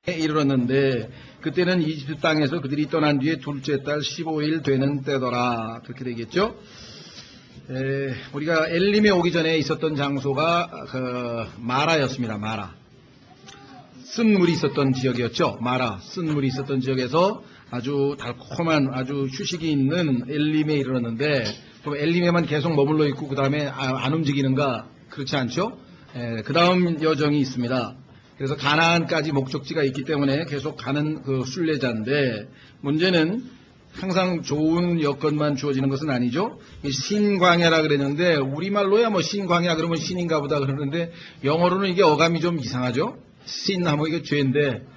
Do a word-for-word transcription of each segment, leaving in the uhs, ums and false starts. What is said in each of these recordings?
이르렀는데 그때는 이집트 땅에서 그들이 떠난 뒤에 둘째 달 십오 일 되는 때더라. 그렇게 되겠죠. 에, 우리가 엘림에 오기 전에 있었던 장소가 그 마라였습니다. 마라. 쓴 물이 있었던 지역이었죠. 마라. 쓴 물이 있었던 지역에서 아주 달콤한 아주 휴식이 있는 엘림에 이르렀는데 그럼 엘림에만 계속 머물러 있고 그 다음에 안 움직이는가? 그렇지 않죠. 그 다음 여정이 있습니다. 그래서 가나안까지 목적지가 있기 때문에 계속 가는 그 순례자인데 문제는 항상 좋은 여건만 주어지는 것은 아니죠. 신광야라 그랬는데 우리말로야 뭐 신광야 그러면 신인가 보다 그러는데 영어로는 이게 어감이 좀 이상하죠. 신하면 이게 죄인데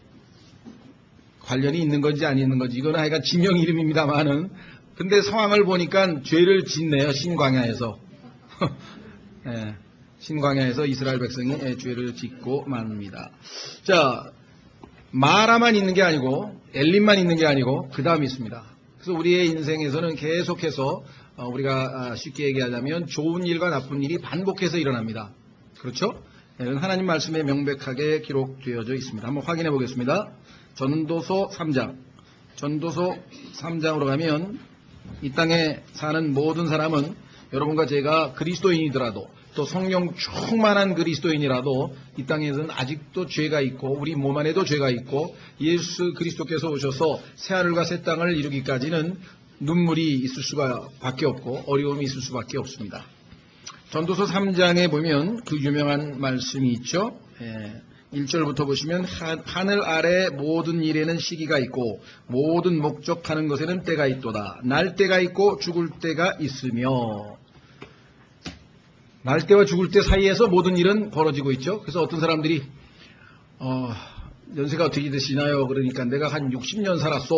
관련이 있는 건지 안 있는 건지 이거는 하여간 지명 이름입니다만은 근데 상황을 보니까 죄를 짓네요. 신광야에서. 네. 신광야에서 이스라엘 백성이 죄를 짓고 맙니다. 자, 마라만 있는 게 아니고 엘림만 있는 게 아니고 그 다음이 있습니다. 그래서 우리의 인생에서는 계속해서 우리가 쉽게 얘기하자면 좋은 일과 나쁜 일이 반복해서 일어납니다. 그렇죠? 하나님 말씀에 명백하게 기록되어져 있습니다. 한번 확인해 보겠습니다. 전도서 삼 장. 전도서 삼 장으로 가면 이 땅에 사는 모든 사람은 여러분과 제가 그리스도인이더라도 또 성령 충만한 그리스도인이라도 이 땅에서는 아직도 죄가 있고 우리 몸 안에도 죄가 있고 예수 그리스도께서 오셔서 새하늘과 새 땅을 이루기까지는 눈물이 있을 수밖에 없고 어려움이 있을 수밖에 없습니다. 전도서 삼 장에 보면 그 유명한 말씀이 있죠. 예, 일 절부터 보시면 하늘 아래 모든 일에는 시기가 있고 모든 목적하는 것에는 때가 있도다. 날 때가 있고 죽을 때가 있으며 날 때와 죽을 때 사이에서 모든 일은 벌어지고 있죠. 그래서 어떤 사람들이 어, 연세가 어떻게 되시나요? 그러니까 내가 한 육십 년 살았어.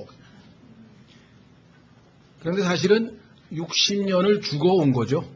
그런데 사실은 육십 년을 죽어온 거죠.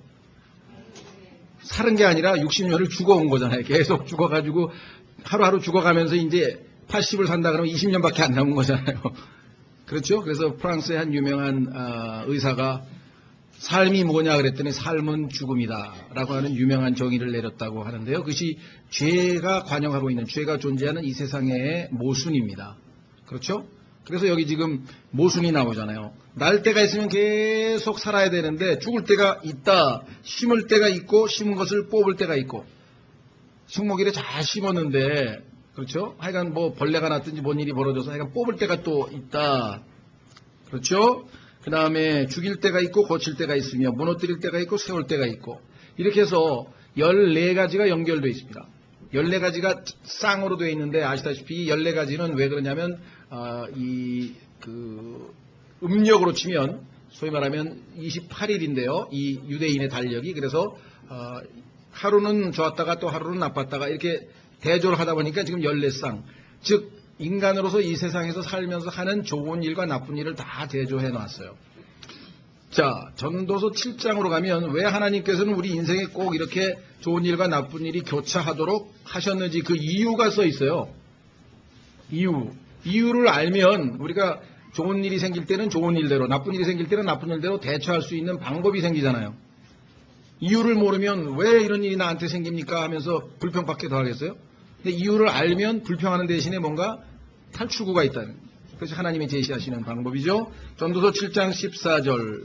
사는 게 아니라 육십 년을 죽어온 거잖아요. 계속 죽어가지고 하루하루 죽어가면서 이제 팔십을 산다 그러면 이십 년밖에 안 남은 거잖아요. 그렇죠? 그래서 프랑스의 한 유명한 어, 의사가 삶이 뭐냐 그랬더니 삶은 죽음이다 라고 하는 유명한 정의를 내렸다고 하는데요. 그것이 죄가 관영하고 있는 죄가 존재하는 이 세상의 모순입니다. 그렇죠? 그래서 여기 지금 모순이 나오잖아요. 날 때가 있으면 계속 살아야 되는데 죽을 때가 있다. 심을 때가 있고 심은 것을 뽑을 때가 있고 식목일에 잘 심었는데 그렇죠? 하여간 뭐 벌레가 났든지 뭔 일이 벌어져서 하여간 뽑을 때가 또 있다. 그렇죠? 그 다음에 죽일 때가 있고 고칠 때가 있으며 무너뜨릴 때가 있고 세울 때가 있고 이렇게 해서 열네 가지가 연결되어 있습니다. 열네 가지가 쌍으로 되어 있는데 아시다시피 열네 가지는 왜 그러냐면 어, 이 그 음력으로 치면 소위 말하면 이십팔 일인데요. 이 유대인의 달력이 그래서 어, 하루는 좋았다가 또 하루는 나빴다가 이렇게 대조를 하다 보니까 지금 열네 쌍 즉 인간으로서 이 세상에서 살면서 하는 좋은 일과 나쁜 일을 다 대조해 놨어요. 자, 전도서 칠 장으로 가면 왜 하나님께서는 우리 인생에 꼭 이렇게 좋은 일과 나쁜 일이 교차하도록 하셨는지 그 이유가 써 있어요. 이유. 이유를 알면 우리가 좋은 일이 생길 때는 좋은 일대로 나쁜 일이 생길 때는 나쁜 일대로 대처할 수 있는 방법이 생기잖아요. 이유를 모르면 왜 이런 일이 나한테 생깁니까 하면서 불평밖에 더 하겠어요? 근데 이유를 알면 불평하는 대신에 뭔가 탈출구가 있다는 그것이 하나님이 제시하시는 방법이죠. 전도서 칠 장 십사 절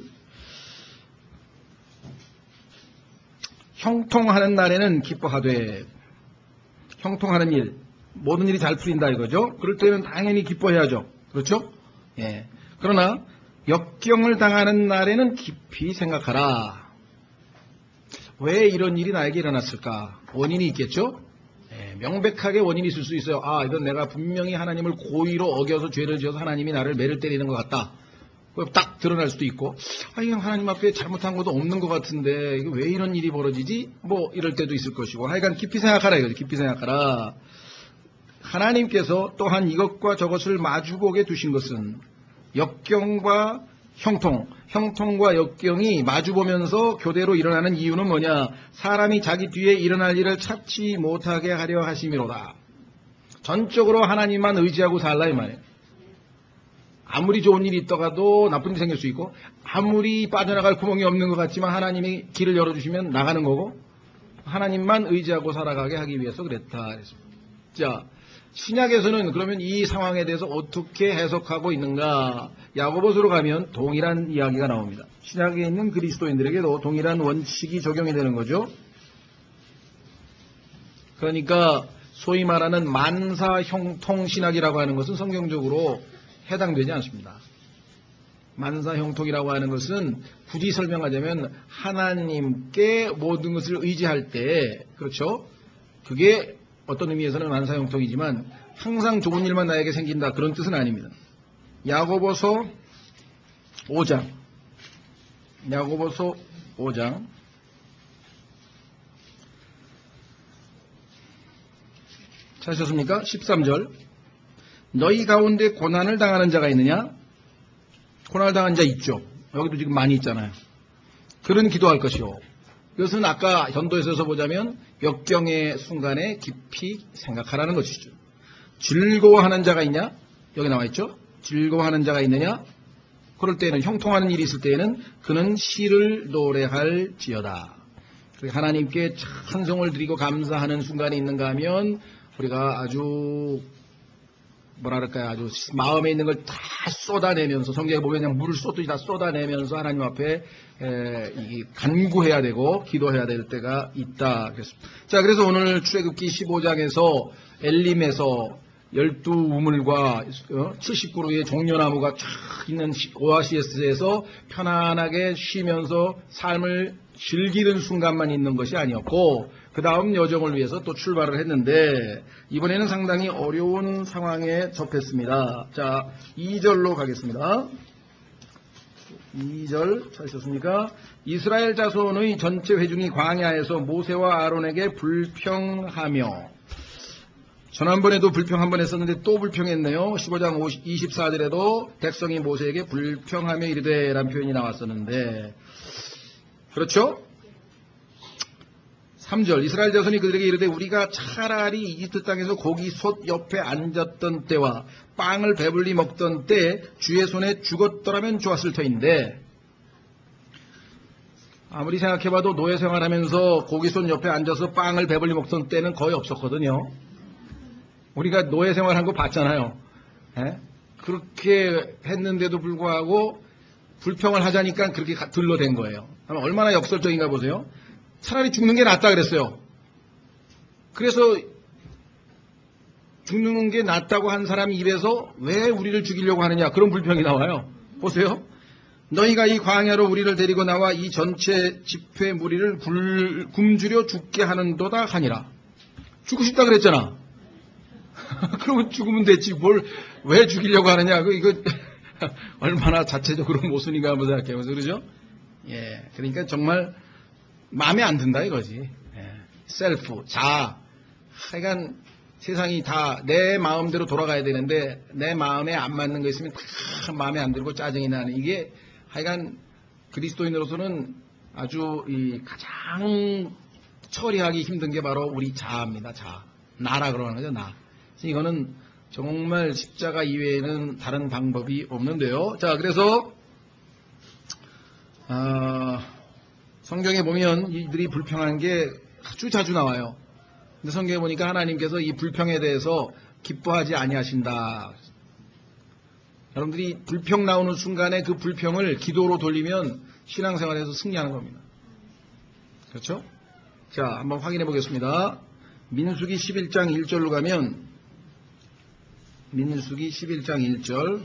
형통하는 날에는 기뻐하되 형통하는 일 모든 일이 잘 풀린다 이거죠. 그럴 때는 당연히 기뻐해야죠. 그렇죠? 예. 그러나 역경을 당하는 날에는 깊이 생각하라. 왜 이런 일이 나에게 일어났을까? 원인이 있겠죠? 예, 명백하게 원인이 있을 수 있어요. 아, 이건 내가 분명히 하나님을 고의로 어겨서 죄를 지어서 하나님이 나를 매를 때리는 것 같다. 딱 드러날 수도 있고, 아, 이건 하나님 앞에 잘못한 것도 없는 것 같은데, 이게 왜 이런 일이 벌어지지? 뭐, 이럴 때도 있을 것이고, 하여간 깊이 생각하라 이거죠. 깊이 생각하라. 하나님께서 또한 이것과 저것을 마주보게 두신 것은 역경과 형통, 형통과 역경이 마주보면서 교대로 일어나는 이유는 뭐냐? 사람이 자기 뒤에 일어날 일을 찾지 못하게 하려 하심이로다. 전적으로 하나님만 의지하고 살라 이 말이에요. 아무리 좋은 일이 있다가도 나쁜 일이 생길 수 있고 아무리 빠져나갈 구멍이 없는 것 같지만 하나님이 길을 열어주시면 나가는 거고 하나님만 의지하고 살아가게 하기 위해서 그랬다. 자, 신약에서는 그러면 이 상황에 대해서 어떻게 해석하고 있는가? 야고보서로 가면 동일한 이야기가 나옵니다. 신약에 있는 그리스도인들에게도 동일한 원칙이 적용이 되는 거죠. 그러니까 소위 말하는 만사형통신학이라고 하는 것은 성경적으로 해당되지 않습니다. 만사형통이라고 하는 것은 굳이 설명하자면 하나님께 모든 것을 의지할 때, 그렇죠? 그게 어떤 의미에서는 만사형통이지만 항상 좋은 일만 나에게 생긴다, 그런 뜻은 아닙니다. 야고보서 오 장, 야고보서 오 장 찾으셨습니까? 십삼 절. 너희 가운데 고난을 당하는 자가 있느냐? 고난을 당한 자 있죠. 여기도 지금 많이 있잖아요. 그런 기도할 것이요. 이것은 아까 현도에서 보자면 역경의 순간에 깊이 생각하라는 것이죠. 즐거워하는 자가 있냐? 여기 나와 있죠. 즐거워하는 자가 있느냐? 그럴 때에는, 형통하는 일이 있을 때에는 그는 시를 노래할지어다. 하나님께 찬송을 드리고 감사하는 순간이 있는가 하면 우리가 아주 뭐랄까요, 아주 마음에 있는 걸 다 쏟아내면서, 성경에 보면 그냥 물을 쏟듯이 다 쏟아내면서 하나님 앞에 에, 이 간구해야 되고 기도해야 될 때가 있다. 그랬습니다. 자, 그래서 오늘 출애굽기 십오 장에서 엘림에서 열두 우물과 칠십 그루의 종려나무가 쫙 있는 오아시스에서 편안하게 쉬면서 삶을 즐기는 순간만 있는 것이 아니었고, 그 다음 여정을 위해서 또 출발을 했는데 이번에는 상당히 어려운 상황에 접했습니다. 자, 이 절로 가겠습니다. 이 절 찾으셨습니까? 이스라엘 자손의 전체 회중이 광야에서 모세와 아론에게 불평하며, 지난번에도 불평 한 번 했었는데 또 불평했네요. 십오 장 이십사 절에도 백성이 모세에게 불평하며 이르되 라는 표현이 나왔었는데, 그렇죠? 삼 절. 이스라엘 자손이 그들에게 이르되 우리가 차라리 이집트 땅에서 고기 솥 옆에 앉았던 때와 빵을 배불리 먹던 때 주의 손에 죽었더라면 좋았을 터인데, 아무리 생각해봐도 노예 생활하면서 고기 솥 옆에 앉아서 빵을 배불리 먹던 때는 거의 없었거든요. 우리가 노예 생활한 거 봤잖아요. 에? 그렇게 했는데도 불구하고 불평을 하자니까 그렇게 들러댄 거예요. 얼마나 역설적인가 보세요. 차라리 죽는 게 낫다 그랬어요. 그래서 죽는 게 낫다고 한 사람이 입에서 왜 우리를 죽이려고 하느냐, 그런 불평이 나와요. 보세요. 너희가 이 광야로 우리를 데리고 나와 이 전체 집회 무리를 굴, 굶주려 죽게 하는도다 하니라. 죽고 싶다 그랬잖아. 그러면 죽으면 됐지. 뭘 왜 죽이려고 하느냐. 그 이거 얼마나 자체적으로 모순인가 한번 생각해보세요. 그러죠? 예. 그러니까 정말 마음에 안 든다 이거지. 예. 셀프, 자아. 하여간 세상이 다 내 마음대로 돌아가야 되는데 내 마음에 안 맞는 거 있으면 참 마음에 안 들고 짜증이 나는, 이게 하여간 그리스도인으로서는 아주 이 가장 처리하기 힘든 게 바로 우리 자아입니다. 자아. 나라 그러는 거죠. 나. 이거는 정말 십자가 이외에는 다른 방법이 없는데요. 자, 그래서 어, 성경에 보면 이들이 불평한 게 아주 자주 나와요. 근데 성경에 보니까 하나님께서 이 불평에 대해서 기뻐하지 아니하신다. 여러분들이 불평 나오는 순간에 그 불평을 기도로 돌리면 신앙생활에서 승리하는 겁니다. 그렇죠? 자, 한번 확인해 보겠습니다. 민수기 십일 장 일 절로 가면, 민수기 십일 장 일 절.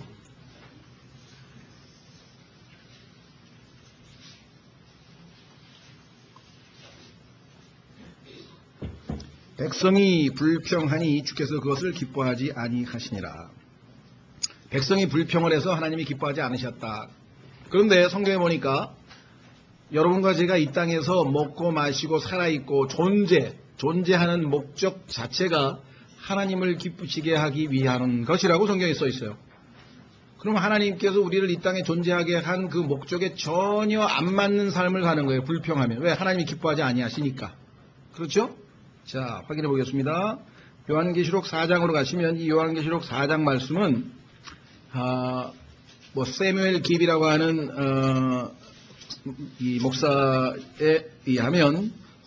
백성이 불평하니 주께서 그것을 기뻐하지 아니하시니라. 백성이 불평을 해서 하나님이 기뻐하지 않으셨다. 그런데 성경에 보니까 여러분과 제가 이 땅에서 먹고 마시고 살아있고 존재, 존재하는 목적 자체가 하나님을 기쁘시게 하기 위한 것이라고 성경에 써 있어요. 그럼 하나님께서 우리를 이 땅에 존재하게 한 그 목적에 전혀 안 맞는 삶을 사는 거예요. 불평하면. 왜? 하나님이 기뻐하지 아니하시니까. 그렇죠? 자, 확인해 보겠습니다. 요한계시록 사 장으로 가시면 이 요한계시록 사 장 말씀은 아, 뭐 세뮤엘 깁이라고 하는 어, 이 목사에 의하면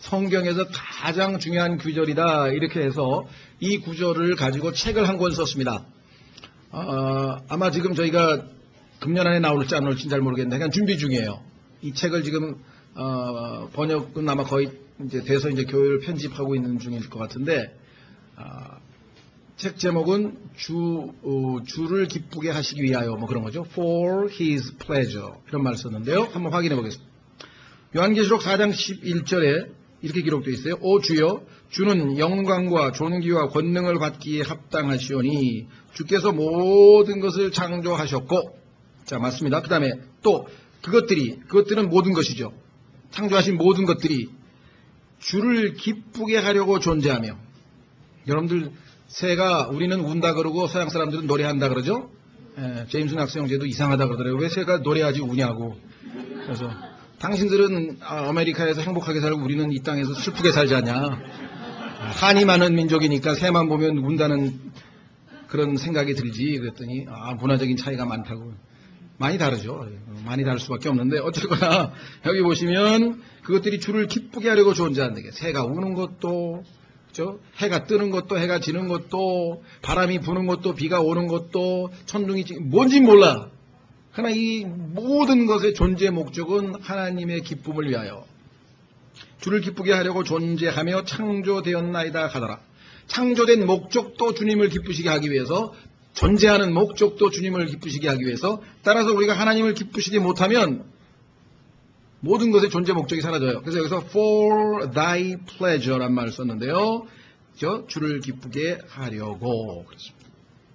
성경에서 가장 중요한 구절이다. 이렇게 해서 이 구절을 가지고 책을 한 권 썼습니다. 어, 아마 지금 저희가 금년 안에 나올지 안 나올지 잘 모르겠는데 그냥 준비 중이에요. 이 책을 지금 어, 번역은 아마 거의 이제 돼서 이제 교회를 편집하고 있는 중일 것 같은데 어, 책 제목은 주, 어, 주를 기쁘게 하시기 위하여 뭐 그런 거죠. For His pleasure 이런 말을 썼는데요. 한번 확인해 보겠습니다. 요한계시록 사 장 십일 절에 이렇게 기록되어 있어요. 오 주여 주는 영광과 존귀와 권능을 받기에 합당하시오니 주께서 모든 것을 창조하셨고 자 맞습니다. 그 다음에 또 그것들이 그것들은 모든 것이죠. 창조하신 모든 것들이 주를 기쁘게 하려고 존재하며 여러분들 새가 우리는 운다 그러고 서양 사람들은 노래한다 그러죠. 에, 제임스 낙스 형제도 이상하다 그러더라고요. 왜 새가 노래하지 우냐고. 그래서 당신들은 아메리카에서 행복하게 살고 우리는 이 땅에서 슬프게 살지 않냐. 한이 많은 민족이니까 새만 보면 운다는 그런 생각이 들지. 그랬더니 아, 문화적인 차이가 많다고. 많이 다르죠. 많이 다를 수밖에 없는데 어쨌거나 여기 보시면 그것들이 주를 기쁘게 하려고 존재한다. 새가 우는 것도 그렇죠? 해가 뜨는 것도 해가 지는 것도 바람이 부는 것도 비가 오는 것도 천둥이 뭔지 몰라. 그러나 이 모든 것의 존재 목적은 하나님의 기쁨을 위하여 주를 기쁘게 하려고 존재하며 창조되었나이다 하더라. 창조된 목적도 주님을 기쁘시게 하기 위해서 존재하는 목적도 주님을 기쁘시게 하기 위해서 따라서 우리가 하나님을 기쁘시게 못하면 모든 것의 존재 목적이 사라져요. 그래서 여기서 for thy pleasure란 말을 썼는데요. 그렇죠? 주를 기쁘게 하려고 그렇습니다.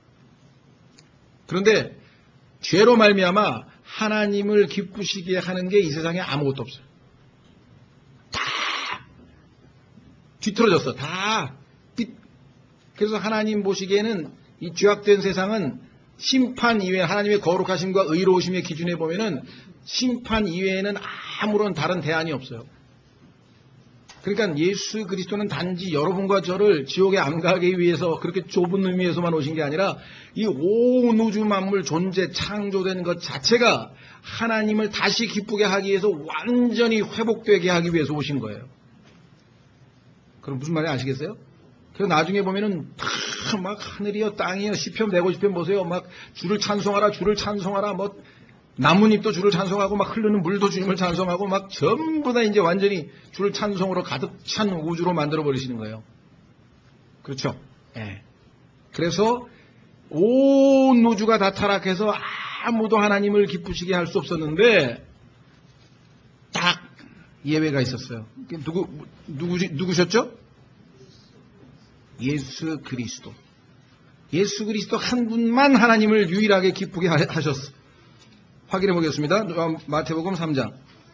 그런데 죄로 말미암아 하나님을 기쁘시게 하는 게 이 세상에 아무것도 없어요. 다 뒤틀어졌어. 다 삐. 그래서 하나님 보시기에는 이 죄악된 세상은 심판 이외에 하나님의 거룩하심과 의로우심의 기준에 보면은 심판 이외에는 아무런 다른 대안이 없어요. 그러니까 예수 그리스도는 단지 여러분과 저를 지옥에 안 가기 위해서 그렇게 좁은 의미에서만 오신 게 아니라 이 온 우주 만물 존재 창조된 것 자체가 하나님을 다시 기쁘게 하기 위해서 완전히 회복되게 하기 위해서 오신 거예요. 그럼 무슨 말인지 아시겠어요? 그래서 나중에 보면은 다 막 하늘이여 땅이여 시편 백오십 편 보세요. 막 주를 찬송하라 주를 찬송하라 뭐 나뭇잎도 주를 찬송하고 막 흐르는 물도 주님을 찬송하고 막 전부 다 이제 완전히 주를 찬송으로 가득 찬 우주로 만들어 버리시는 거예요. 그렇죠? 예. 네. 그래서 온 우주가 다 타락해서 아무도 하나님을 기쁘시게 할 수 없었는데 딱 예외가 있었어요. 누구 누구 누구셨죠? 예수 그리스도. 예수 그리스도 한 분만 하나님을 유일하게 기쁘게 하셨어. 확인해 보겠습니다. 마태복음 삼 장.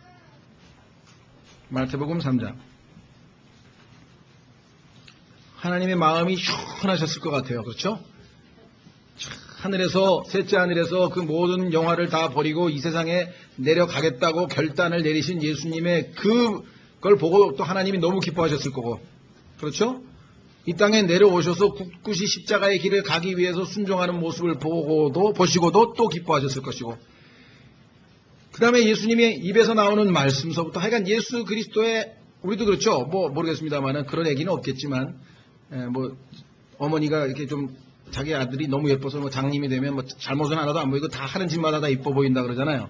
마태복음 삼 장. 하나님의 마음이 시원하셨을 것 같아요. 그렇죠? 하늘에서, 셋째 하늘에서 그 모든 영화를 다 버리고 이 세상에 내려가겠다고 결단을 내리신 예수님의 그걸 보고 또 하나님이 너무 기뻐하셨을 거고. 그렇죠? 이 땅에 내려오셔서 굳굳이 십자가의 길을 가기 위해서 순종하는 모습을 보고도, 보시고도 또 기뻐하셨을 것이고. 그 다음에 예수님의 입에서 나오는 말씀서부터 하여간 예수 그리스도의, 우리도 그렇죠. 뭐 모르겠습니다만은 그런 얘기는 없겠지만, 에, 뭐, 어머니가 이렇게 좀 자기 아들이 너무 예뻐서 뭐 장님이 되면 뭐 잘못은 하나도 안 보이고 다 하는 짓마다 다 이뻐 보인다 그러잖아요.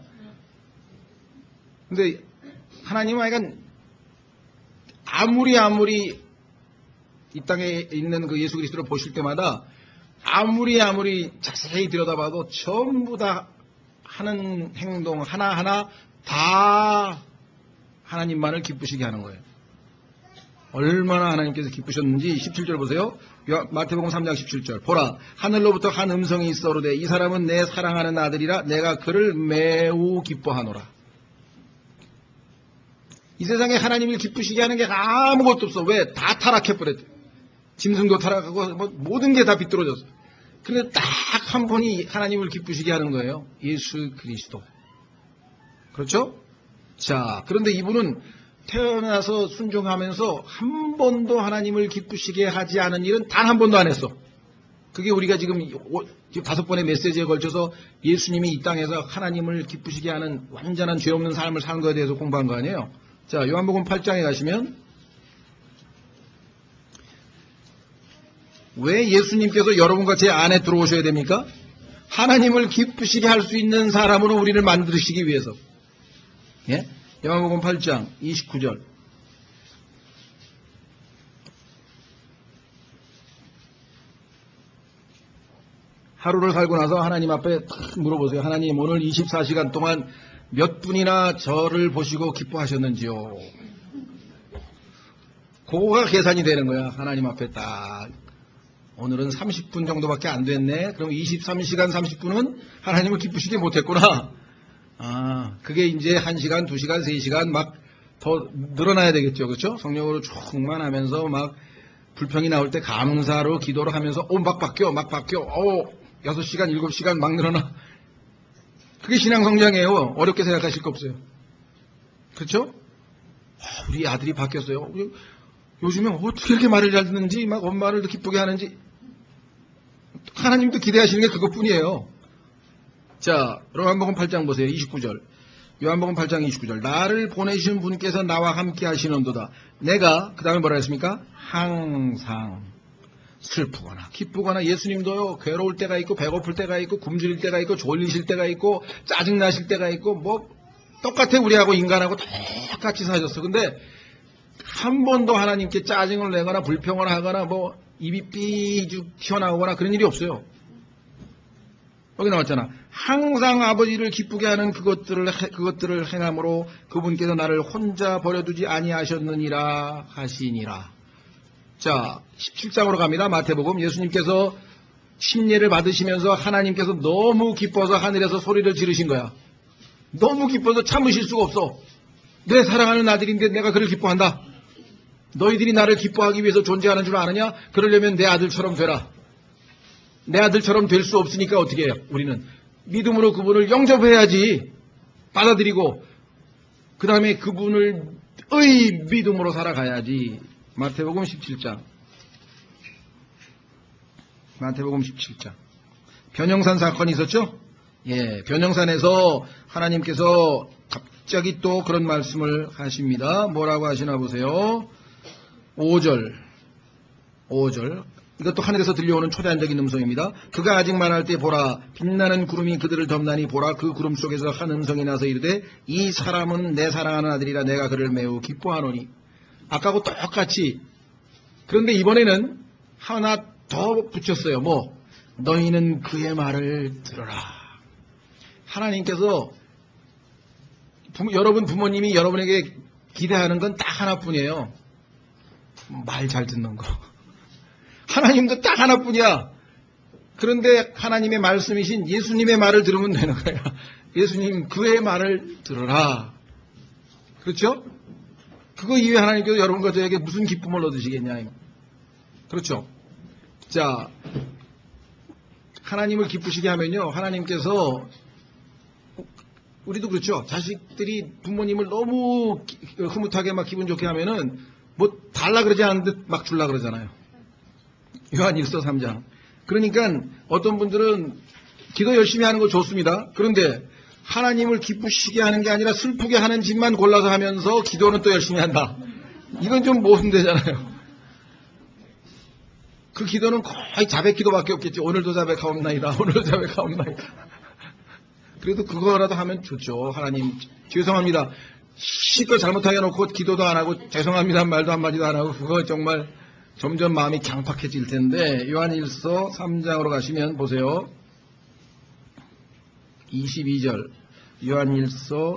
근데 하나님은 하여간 아무리 아무리 이 땅에 있는 그 예수 그리스도를 보실 때마다 아무리 아무리 자세히 들여다봐도 전부 다 하는 행동 하나하나 다 하나님만을 기쁘시게 하는 거예요. 얼마나 하나님께서 기쁘셨는지 십칠 절 보세요. 마태복음 삼 장 십칠 절. 보라, 하늘로부터 한 음성이 있어오되 이 사람은 내 사랑하는 아들이라 내가 그를 매우 기뻐하노라. 이 세상에 하나님을 기쁘시게 하는 게 아무것도 없어. 왜? 다 타락해버렸대. 짐승도 타락하고 뭐 모든 게 다 비뚤어졌어. 그런데 딱 한 분이 하나님을 기쁘시게 하는 거예요. 예수 그리스도. 그렇죠? 자, 그런데 이분은 태어나서 순종하면서 한 번도 하나님을 기쁘시게 하지 않은 일은 단 한 번도 안 했어. 그게 우리가 지금 다섯 번의 메시지에 걸쳐서 예수님이 이 땅에서 하나님을 기쁘시게 하는 완전한 죄 없는 삶을 사는 것에 대해서 공부한 거 아니에요. 자, 요한복음 팔 장에 가시면 왜 예수님께서 여러분과 제 안에 들어오셔야 됩니까? 하나님을 기쁘시게 할 수 있는 사람으로 우리를 만드시기 위해서. 예? 요한복음 팔 장 이십구 절. 하루를 살고 나서 하나님 앞에 탁 물어보세요. 하나님, 오늘 이십사 시간 동안 몇 분이나 저를 보시고 기뻐하셨는지요? 그거가 계산이 되는 거야. 하나님 앞에 딱. 오늘은 삼십 분 정도밖에 안 됐네. 그럼 이십삼 시간 삼십 분은 하나님을 기쁘시게 못했구나. 아, 그게 이제 한 시간, 두 시간, 세 시간 막 더 늘어나야 되겠죠. 그렇죠? 성령으로 충만하면서 막 불평이 나올 때 감사로 기도를 하면서 오, 막 바뀌어, 막 바뀌어. 오, 여섯 시간, 일곱 시간 막 늘어나. 그게 신앙 성장이에요. 어렵게 생각하실 거 없어요. 그렇죠? 우리 아들이 바뀌었어요. 요즘에 어떻게 이렇게 말을 잘 듣는지, 막 엄마를 기쁘게 하는지. 하나님도 기대하시는 게 그것뿐이에요. 자, 요한복음 팔 장 보세요. 이십구 절. 요한복음 팔 장 이십구 절. 나를 보내신 분께서 나와 함께 하시는도다. 내가, 그 다음에 뭐라 했습니까? 항상 슬프거나 기쁘거나. 예수님도요, 괴로울 때가 있고 배고플 때가 있고 굶주릴 때가 있고 졸리실 때가 있고 짜증나실 때가 있고 뭐 똑같아. 우리하고 인간하고 똑같이 사셨어. 근데 한 번도 하나님께 짜증을 내거나 불평을 하거나 뭐 입이 삐죽 튀어나오거나 그런 일이 없어요. 여기 나왔잖아. 항상 아버지를 기쁘게 하는 그것들을 그것들을 행함으로 그분께서 나를 혼자 버려두지 아니하셨느니라 하시니라. 자, 십칠 장으로 갑니다. 마태복음. 예수님께서 침례를 받으시면서 하나님께서 너무 기뻐서 하늘에서 소리를 지르신 거야. 너무 기뻐서 참으실 수가 없어. 내 사랑하는 아들인데 내가 그를 기뻐한다. 너희들이 나를 기뻐하기 위해서 존재하는 줄 아느냐? 그러려면 내 아들처럼 되라. 내 아들처럼 될 수 없으니까 어떻게 해요? 우리는 믿음으로 그분을 영접해야지. 받아들이고 그 다음에 그분을 의 믿음으로 살아가야지. 마태복음 십칠 장. 마태복음 십칠 장. 변형산 사건이 있었죠? 예, 변형산에서 하나님께서 갑자기 또 그런 말씀을 하십니다. 뭐라고 하시나 보세요. 오 절. 오 절. 이것도 하늘에서 들려오는 초대한적인 음성입니다. 그가 아직 말할 때 보라, 빛나는 구름이 그들을 덮나니 보라, 그 구름 속에서 한 음성이 나서 이르되 이 사람은 내 사랑하는 아들이라 내가 그를 매우 기뻐하노니. 아까하고 똑같이. 그런데 이번에는 하나 더 붙였어요. 뭐? 너희는 그의 말을 들어라. 하나님께서 부모, 여러분 부모님이 여러분에게 기대하는 건 딱 하나뿐이에요. 말 잘 듣는 거. 하나님도 딱 하나뿐이야. 그런데 하나님의 말씀이신 예수님의 말을 들으면 되는 거야. 예수님 그의 말을 들어라. 그렇죠? 그거 이외에 하나님께서 여러분과 저에게 무슨 기쁨을 얻으시겠냐. 그렇죠? 자, 하나님을 기쁘시게 하면요, 하나님께서, 우리도 그렇죠. 자식들이 부모님을 너무 흐뭇하게 막 기분 좋게 하면은 뭐 달라 그러지 않은 듯 막 줄라 그러잖아요. 요한일서 삼 장. 그러니까 어떤 분들은 기도 열심히 하는 거 좋습니다. 그런데 하나님을 기쁘시게 하는 게 아니라 슬프게 하는 짓만 골라서 하면서 기도는 또 열심히 한다. 이건 좀 모순되잖아요. 그 기도는 거의 자백 기도밖에 없겠지. 오늘도 자백하옵나이다. 오늘도 자백하옵나이다. 그래도 그거라도 하면 좋죠. 하나님 죄송합니다. 실컷 잘못하게 놓고 기도도 안 하고 죄송합니다 말도 한마디도 안 하고 그거 정말 점점 마음이 강팍해질 텐데. 요한일서 삼 장으로 가시면 보세요. 이십이 절. 요한일서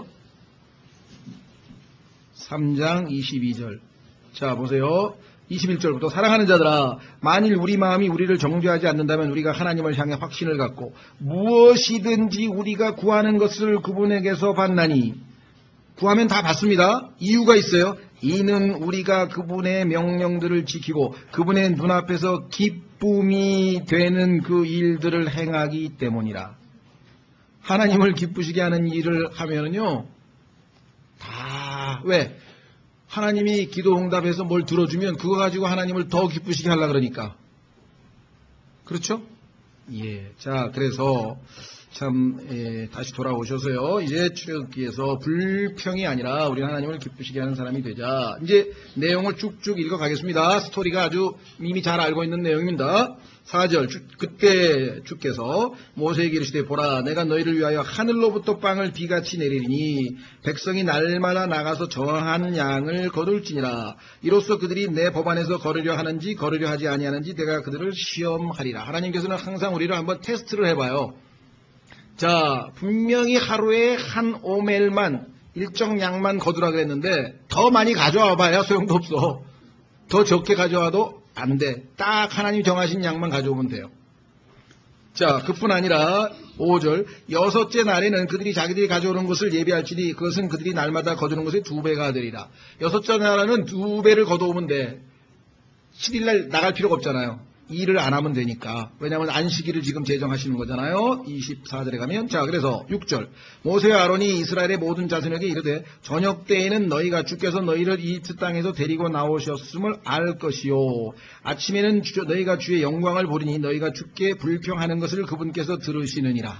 삼 장 이십이 절. 자, 보세요. 이십일 절부터 사랑하는 자들아, 만일 우리 마음이 우리를 정죄하지 않는다면 우리가 하나님을 향해 확신을 갖고 무엇이든지 우리가 구하는 것을 그분에게서 받나니. 구하면 다 받습니다. 이유가 있어요. 이는 우리가 그분의 명령들을 지키고 그분의 눈앞에서 기쁨이 되는 그 일들을 행하기 때문이라. 하나님을 기쁘시게 하는 일을 하면은요, 다, 왜? 하나님이 기도 응답해서 뭘 들어주면 그거 가지고 하나님을 더 기쁘시게 하려고 그러니까. 그렇죠? 예. 자, 그래서 참 예, 다시 돌아오셔서요. 이제 출애굽기에서 불평이 아니라 우리 하나님을 기쁘시게 하는 사람이 되자. 이제 내용을 쭉쭉 읽어가겠습니다. 스토리가 아주 이미 잘 알고 있는 내용입니다. 사 절 주, 그때 주께서 모세에게 이르시되 보라 내가 너희를 위하여 하늘로부터 빵을 비같이 내리리니 백성이 날마다 나가서 정한 양을 거둘지니라. 이로써 그들이 내 법안에서 걸으려 하는지 걸으려 하지 아니하는지 내가 그들을 시험하리라. 하나님께서는 항상 우리를 한번 테스트를 해봐요. 자, 분명히 하루에 한 오멜만 일정 양만 거두라 그랬는데 더 많이 가져와 봐야 소용도 없어. 더 적게 가져와도 안 돼. 딱 하나님 정하신 양만 가져오면 돼요. 자, 그뿐 아니라 오 절 여섯째 날에는 그들이 자기들이 가져오는 것을 예비할지니 그것은 그들이 날마다 거두는 것의 두 배가 되리라. 여섯째 날에는 두 배를 거두오면 돼. 칠 일날 나갈 필요가 없잖아요. 일을 안 하면 되니까. 왜냐하면 안식일을 지금 제정하시는 거잖아요. 이십사 절에 가면. 자, 그래서 육 절 모세와 아론이 이스라엘의 모든 자손에게 이르되 저녁 때에는 너희가 주께서 너희를 이집트 땅에서 데리고 나오셨음을 알 것이요 아침에는 주, 너희가 주의 영광을 보리니 너희가 주께 불평하는 것을 그분께서 들으시느니라.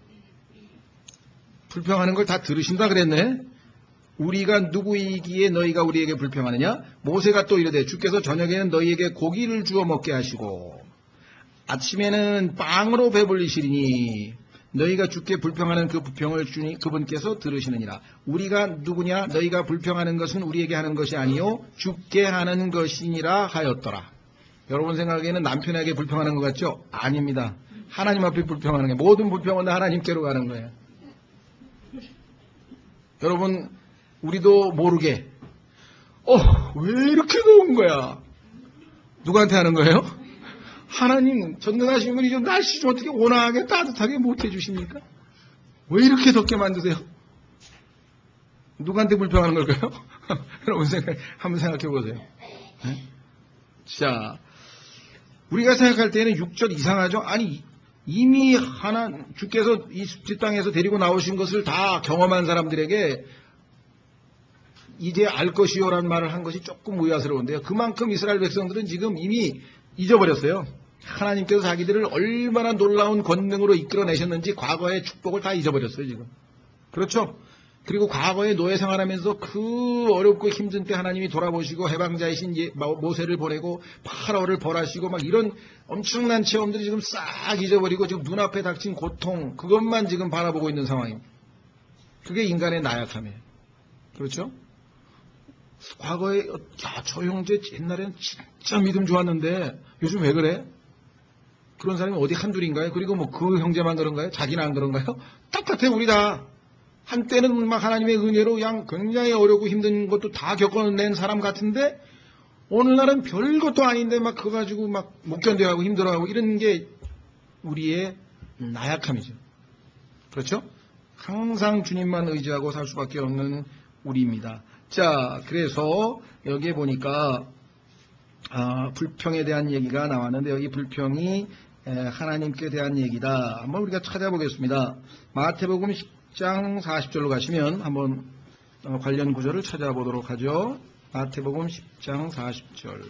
불평하는 걸 다 들으신다 그랬네. 우리가 누구이기에 너희가 우리에게 불평하느냐? 모세가 또 이르되 주께서 저녁에는 너희에게 고기를 주어 먹게 하시고 아침에는 빵으로 배불리시리니 너희가 주께 불평하는 그 불평을 주니 그분께서 들으시느니라. 우리가 누구냐? 너희가 불평하는 것은 우리에게 하는 것이 아니요 주께 하는 것이니라 하였더라. 여러분 생각에는 남편에게 불평하는 것 같죠? 아닙니다. 하나님 앞에 불평하는 게 모든 불평은 다 하나님께로 가는 거예요. 여러분 우리도 모르게 어, 왜 이렇게 더운 거야? 누구한테 하는 거예요? 하나님 전능하신 분이 좀 날씨 좀 어떻게 온화하게 따뜻하게 못 해주십니까? 왜 이렇게 덥게 만드세요? 누구한테 불평하는 걸까요? 여러분 생각, 한번 생각해 보세요. 네? 자, 우리가 생각할 때는 육 절 이상하죠? 아니 이미 하나 주께서 이 땅에서 데리고 나오신 것을 다 경험한 사람들에게 이제 알 것이요라는 말을 한 것이 조금 의아스러운데요. 그만큼 이스라엘 백성들은 지금 이미 잊어버렸어요. 하나님께서 자기들을 얼마나 놀라운 권능으로 이끌어내셨는지 과거의 축복을 다 잊어버렸어요. 지금. 그렇죠? 그리고 과거에 노예 생활하면서 그 어렵고 힘든 때 하나님이 돌아보시고 해방자이신 모세를 보내고 파라오를 벌하시고 막 이런 엄청난 체험들이 지금 싹 잊어버리고 지금 눈앞에 닥친 고통 그것만 지금 바라보고 있는 상황입니다. 그게 인간의 나약함이에요. 그렇죠? 과거에 야, 저 형제 옛날에는 진짜 믿음 좋았는데 요즘 왜 그래? 그런 사람이 어디 한둘인가요? 그리고 뭐 그 형제만 그런가요? 자기는 안 그런가요? 똑같아 우리 다. 한때는 막 하나님의 은혜로 그냥 굉장히 어렵고 힘든 것도 다 겪어낸 사람 같은데 오늘날은 별것도 아닌데 막 그거 가지고 막 못 견뎌하고 힘들어하고 이런 게 우리의 나약함이죠. 그렇죠? 항상 주님만 의지하고 살 수밖에 없는 우리입니다. 자, 그래서 여기에 보니까 아, 불평에 대한 얘기가 나왔는데 여기 불평이 에, 하나님께 대한 얘기다. 한번 우리가 찾아보겠습니다. 마태복음 십 장 사십 절로 가시면 한번 어, 관련 구절을 찾아보도록 하죠. 마태복음 십 장 사십 절.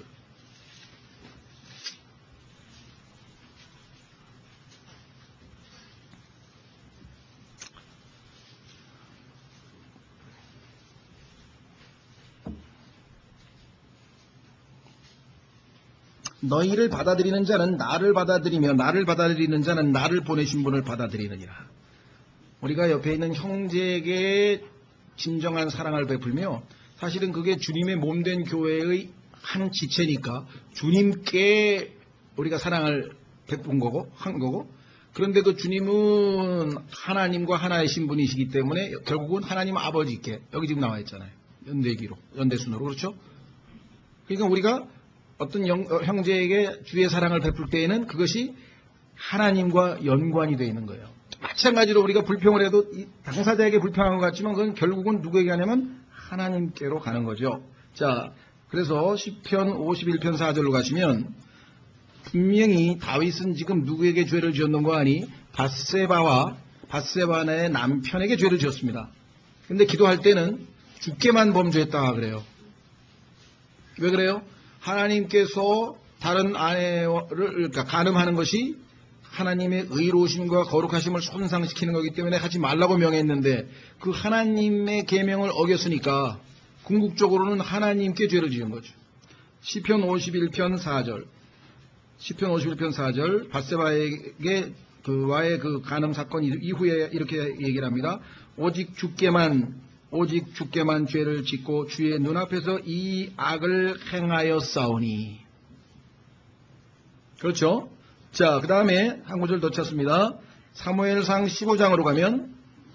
너희를 받아들이는 자는 나를 받아들이며 나를 받아들이는 자는 나를 보내신 분을 받아들이느니라. 우리가 옆에 있는 형제에게 진정한 사랑을 베풀며 사실은 그게 주님의 몸된 교회의 한 지체니까 주님께 우리가 사랑을 베푼 거고 한 거고 그런데 그 주님은 하나님과 하나이신 분이시기 때문에 결국은 하나님 아버지께 여기 지금 나와 있잖아요. 연대기로 연대순으로 그렇죠? 그러니까 우리가 어떤 영, 어, 형제에게 주의 사랑을 베풀 때에는 그것이 하나님과 연관이 되어 있는 거예요. 마찬가지로 우리가 불평을 해도 이 당사자에게 불평한 것 같지만 그건 결국은 누구에게 하냐면 하나님께로 가는 거죠. 자, 그래서 시편 오십일 편 사 절로 가시면 분명히 다윗은 지금 누구에게 죄를 지었는 거 아니? 밧세바와 밧세바의 남편에게 죄를 지었습니다. 근데 기도할 때는 주께만 범죄했다 그래요. 왜 그래요? 하나님께서 다른 아내를 그러니까 간음하는 것이 하나님의 의로우심과 거룩하심을 손상시키는 거기 때문에 하지 말라고 명했는데 그 하나님의 계명을 어겼으니까 궁극적으로는 하나님께 죄를 지은 거죠. 시편 오십일 편 사 절. 시편 오십일 편 사 절. 밧세바에게 그와의 그 간음 사건 이후에 이렇게 얘기를 합니다. 오직 주께만 오직 주께만 죄를 짓고 주의 눈앞에서 이 악을 행하여 싸우니. 그렇죠? 자, 그 다음에 한 구절 더 찾습니다. 사무엘상 십오 장으로 가면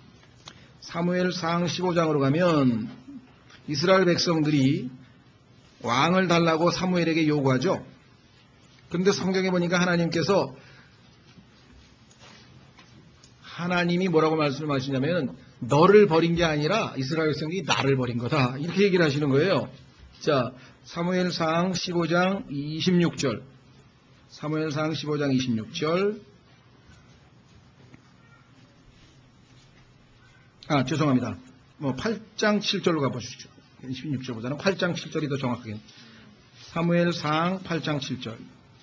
사무엘상 십오 장으로 가면 이스라엘 백성들이 왕을 달라고 사무엘에게 요구하죠. 그런데 성경에 보니까 하나님께서 하나님이 뭐라고 말씀하시냐면 너를 버린 게 아니라 이스라엘 백성이 나를 버린 거다. 이렇게 얘기를 하시는 거예요. 자, 사무엘상 십오 장 이십육 절. 사무엘상 십오 장 이십육 절. 아, 죄송합니다. 뭐 팔 장 칠 절로 가보시죠. 이십육 절보다는 팔 장 칠 절이 더 정확하게. 사무엘상 팔 장 칠 절.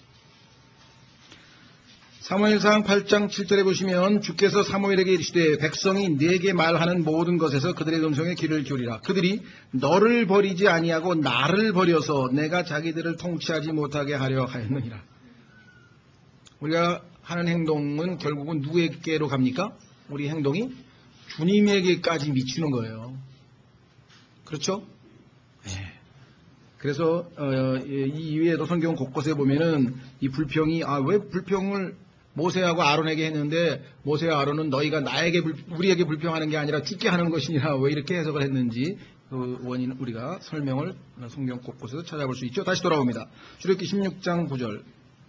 사무엘상 팔 장 칠 절에 보시면 주께서 사무엘에게 이르시되 백성이 네게 말하는 모든 것에서 그들의 음성에 귀를 기울이라. 그들이 너를 버리지 아니하고 나를 버려서 내가 자기들을 통치하지 못하게 하려 하였느니라. 우리가 하는 행동은 결국은 누구에게로 갑니까? 우리 행동이 주님에게까지 미치는 거예요. 그렇죠? 네. 그래서 어, 이 이외에도 성경 곳곳에 보면은 이 불평이 아, 왜 불평을 모세하고 아론에게 했는데 모세와 아론은 너희가 나에게 불, 우리에게 불평하는 게 아니라 주께 하는 것이니라 왜 이렇게 해석을 했는지 그 원인 우리가 설명을 성경 곳곳에서 찾아볼 수 있죠. 다시 돌아옵니다. 출애굽기 십육 장 구 절.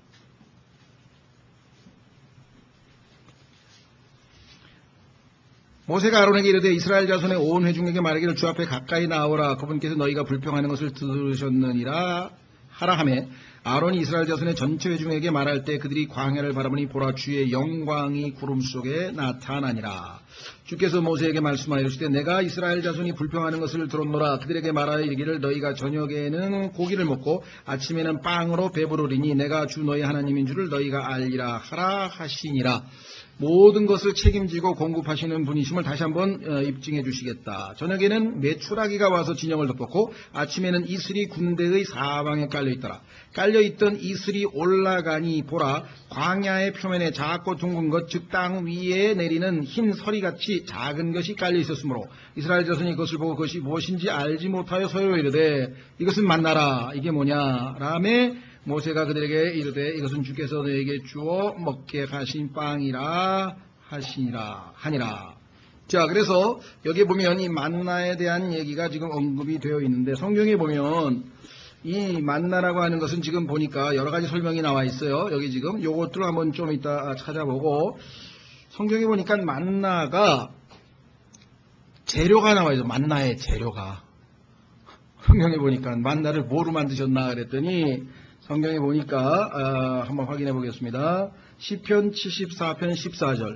모세가 아론에게 이르되 이스라엘 자손의 온 회중에게 말하기를 주 앞에 가까이 나오라. 그분께서 너희가 불평하는 것을 들으셨느니라 하라 하매 아론이 이스라엘 자손의 전체 회중에게 말할 때 그들이 광야를 바라보니 보라 주의 영광이 구름 속에 나타나니라. 주께서 모세에게 말씀하시되 내가 이스라엘 자손이 불평하는 것을 들었노라. 그들에게 말하여 이르기를 너희가 저녁에는 고기를 먹고 아침에는 빵으로 배부르리니 내가 주 너희 하나님인 줄을 너희가 알리라 하라 하시니라. 모든 것을 책임지고 공급하시는 분이심을 다시 한번 입증해 주시겠다. 저녁에는 메추라기가 와서 진영을 덮었고 아침에는 이슬이 군대의 사방에 깔려있더라. 깔려있던 이슬이 올라가니 보라 광야의 표면에 작고 둥근 것 즉 땅 위에 내리는 흰 서리같이 작은 것이 깔려있었으므로 이스라엘 자손이 그것을 보고 그것이 무엇인지 알지 못하여 서로 이르되 이것은 만나라. 이게 뭐냐 라매 모세가 그들에게 이르되 이것은 주께서 너에게 주어 먹게 하신 빵이라 하시니라 하니라. 자, 그래서 여기 보면 이 만나에 대한 얘기가 지금 언급이 되어 있는데 성경에 보면 이 만나라고 하는 것은 지금 보니까 여러 가지 설명이 나와 있어요. 여기 지금 요것들을 한번 좀 이따 찾아보고 성경에 보니까 만나가 재료가 나와 있어요. 만나의 재료가. 성경에 보니까 만나를 뭐로 만드셨나 그랬더니 성경에 보니까 어, 한번 확인해 보겠습니다. 시편 칠십사 편 십사 절.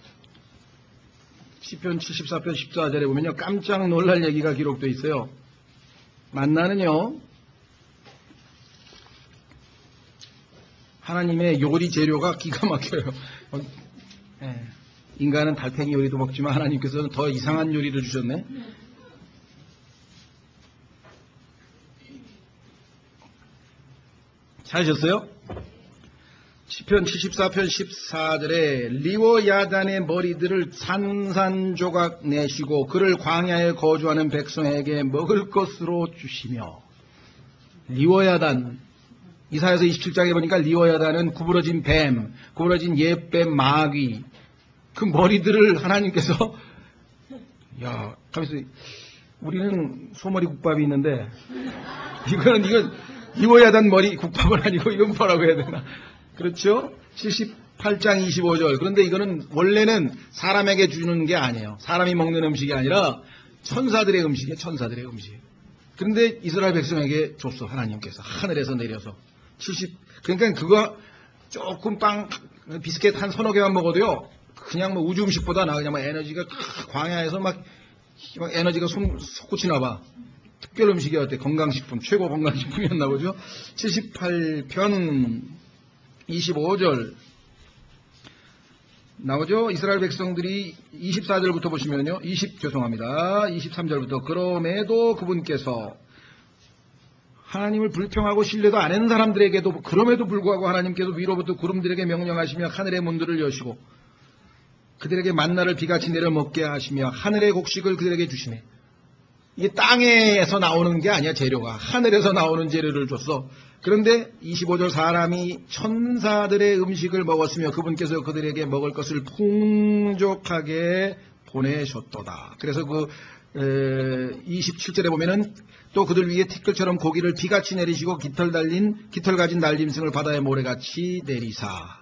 시편 칠십사 편 십사 절에 보면요. 깜짝 놀랄 얘기가 기록되어 있어요. 만나는요. 하나님의 요리 재료가 기가 막혀요. 어, 예. 인간은 달팽이 요리도 먹지만 하나님께서는 더 이상한 요리를 주셨네. 찾으셨어요? 시편 칠십사 편 십사 절에 리워야단의 머리들을 산산조각 내시고 그를 광야에 거주하는 백성에게 먹을 것으로 주시며. 리워야단 이사야서 이십칠 장에 보니까 리워야단은 구부러진 뱀, 구부러진 옛뱀 마귀 그 머리들을 하나님께서 야, 가만있어. 우리는 소머리 국밥이 있는데 이거는 이건 리워야단 머리 국밥은 아니고 이건 뭐라고 해야 되나? 그렇죠? 칠십팔 장 이십오 절. 그런데 이거는 원래는 사람에게 주는 게 아니에요. 사람이 먹는 음식이 아니라 천사들의 음식이에요. 천사들의 음식. 그런데 이스라엘 백성에게 줬어. 하나님께서 하늘에서 내려서 칠십. 그러니까 그거 조금 빵 비스켓 한 서너 개만 먹어도요. 그냥 뭐 우주 음식보다 나 그냥 막 에너지가 광야에서 막, 막 에너지가 솟, 솟구치나 봐. 특별 음식이었대. 건강식품. 최고 건강식품이었나 보죠. 칠십팔 편 이십오 절. 나오죠? 이스라엘 백성들이 이십사 절부터 보시면요. 이십 죄송합니다. 이십삼 절부터 그럼에도 그분께서 하나님을 불평하고 신뢰도 안 하는 사람들에게도 그럼에도 불구하고 하나님께서 위로부터 구름들에게 명령하시며 하늘의 문들을 여시고 그들에게 만나를 비같이 내려 먹게 하시며 하늘의 곡식을 그들에게 주시네. 이게 땅에서 나오는 게 아니야. 재료가 하늘에서 나오는 재료를 줬어. 그런데 이십오 절 사람이 천사들의 음식을 먹었으며 그분께서 그들에게 먹을 것을 풍족하게 보내셨도다. 그래서 그 이십칠 절에 보면은 또 그들 위에 티끌처럼 고기를 비같이 내리시고 깃털 달린 깃털 가진 날짐승을 바다의 모래같이 내리사.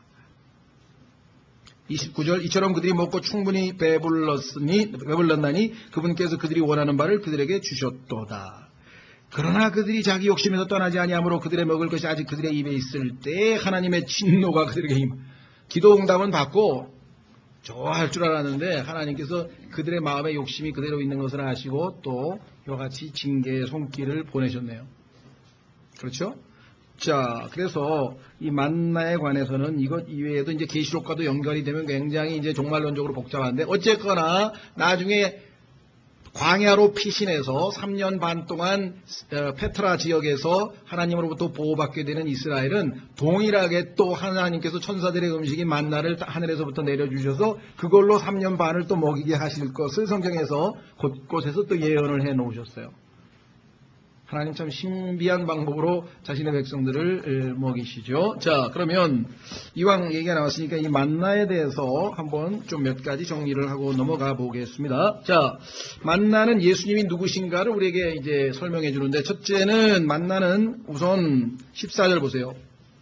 이십구 절 이처럼 그들이 먹고 충분히 배불렀으니 배불렀나니 그분께서 그들이 원하는 바를 그들에게 주셨도다. 그러나 그들이 자기 욕심에서 떠나지 아니하므로 그들의 먹을 것이 아직 그들의 입에 있을 때 하나님의 진노가 그들에게 임. 기도 응답은 받고 좋아할 줄 알았는데 하나님께서 그들의 마음의 욕심이 그대로 있는 것을 아시고 또 이와같이 징계의 손길을 보내셨네요. 그렇죠? 자, 그래서 이 만나에 관해서는 이것 이외에도 이제 계시록과도 연결이 되면 굉장히 이제 종말론적으로 복잡한데 어쨌거나 나중에 광야로 피신해서 삼 년 반 동안 페트라 지역에서 하나님으로부터 보호받게 되는 이스라엘은 동일하게 또 하나님께서 천사들의 음식인 만나를 하늘에서부터 내려주셔서 그걸로 삼 년 반을 또 먹이게 하실 것을 성경에서 곳곳에서 또 예언을 해 놓으셨어요. 하나님 참 신비한 방법으로 자신의 백성들을 먹이시죠. 자, 그러면 이왕 얘기가 나왔으니까 이 만나에 대해서 한번 좀 몇 가지 정리를 하고 넘어가 보겠습니다. 자, 만나는 예수님이 누구신가를 우리에게 이제 설명해 주는데 첫째는 만나는 우선 십사 절 보세요.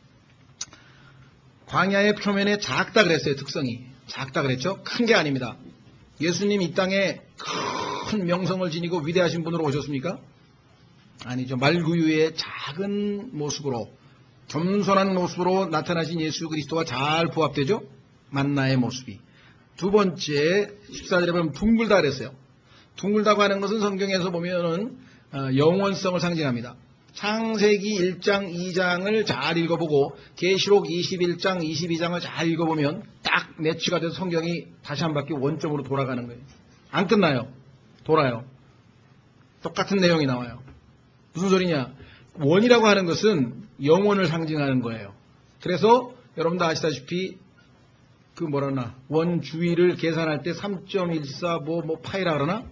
광야의 표면에 작다 그랬어요. 특성이. 작다 그랬죠. 큰 게 아닙니다. 예수님 이 땅에 큰 명성을 지니고 위대하신 분으로 오셨습니까? 아니죠. 말구유의 작은 모습으로 겸손한 모습으로 나타나신 예수 그리스도가 잘 부합되죠. 만나의 모습이. 두 번째 십사 절에 보면 둥글다 그랬어요. 둥글다고 하는 것은 성경에서 보면은 영원성을 상징합니다. 창세기 일 장 이 장을 잘 읽어보고 계시록 이십일 장 이십이 장을 잘 읽어보면 딱 매치가 돼서 성경이 다시 한 바퀴 원점으로 돌아가는 거예요. 안 끝나요. 돌아요. 똑같은 내용이 나와요. 무슨 소리냐? 원이라고 하는 것은 영원을 상징하는 거예요. 그래서 여러분도 아시다시피 그 뭐라나 원 주위를 계산할 때 삼 점 일사 뭐, 뭐 파이라 그러나?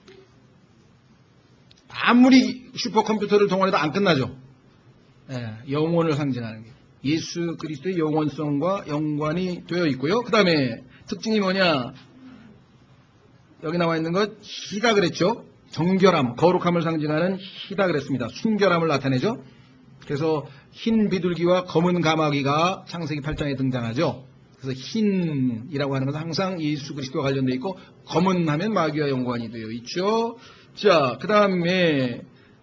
아무리 슈퍼컴퓨터를 동원해도 안 끝나죠. 예, 영원을 상징하는 게 예수 그리스도의 영원성과 연관이 되어 있고요. 그 다음에 특징이 뭐냐? 여기 나와 있는 것 희다 그랬죠. 정결함, 거룩함을 상징하는 희다 그랬습니다. 순결함을 나타내죠. 그래서 흰 비둘기와 검은 가마귀가 창세기 팔 장에 등장하죠. 그래서 흰이라고 하는 것은 항상 예수 그리스도와 관련되어 있고 검은 하면 마귀와 연관이 되어 있죠. 자, 그 다음에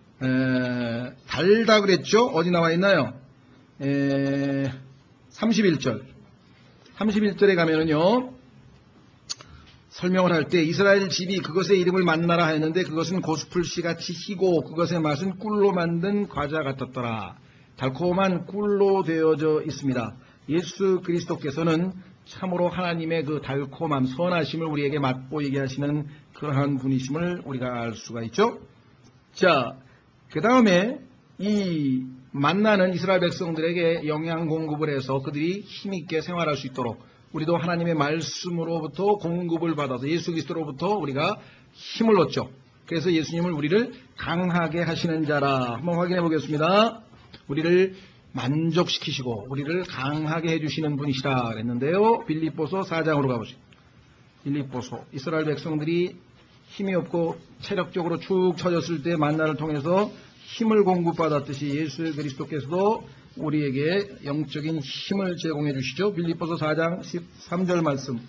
달다 그랬죠. 어디 나와 있나요? 에, 삼십일 절. 삼십일 절에 가면은요. 설명을 할 때 이스라엘 집이 그것의 이름을 만나라 하였는데 그것은 고스풀씨같이 희고 그것의 맛은 꿀로 만든 과자 같았더라. 달콤한 꿀로 되어져 있습니다. 예수 그리스도께서는 참으로 하나님의 그 달콤함, 선하심을 우리에게 맛보이게 하시는 그러한 분이심을 우리가 알 수가 있죠. 자, 그 다음에 이 만나는 이스라엘 백성들에게 영양 공급을 해서 그들이 힘있게 생활할 수 있도록 우리도 하나님의 말씀으로부터 공급을 받아서 예수 그리스도로부터 우리가 힘을 얻죠. 그래서 예수님을 우리를 강하게 하시는 자라. 한번 확인해 보겠습니다. 우리를 만족시키시고 우리를 강하게 해주시는 분이시라 그랬는데요. 빌립보서 사 장으로 가보시죠. 빌립보서 이스라엘 백성들이 힘이 없고 체력적으로 축 처졌을 때 만나를 통해서 힘을 공급받았듯이 예수 그리스도께서도 우리에게 영적인 힘을 제공해 주시죠. 빌립보서 사 장 십삼 절 말씀.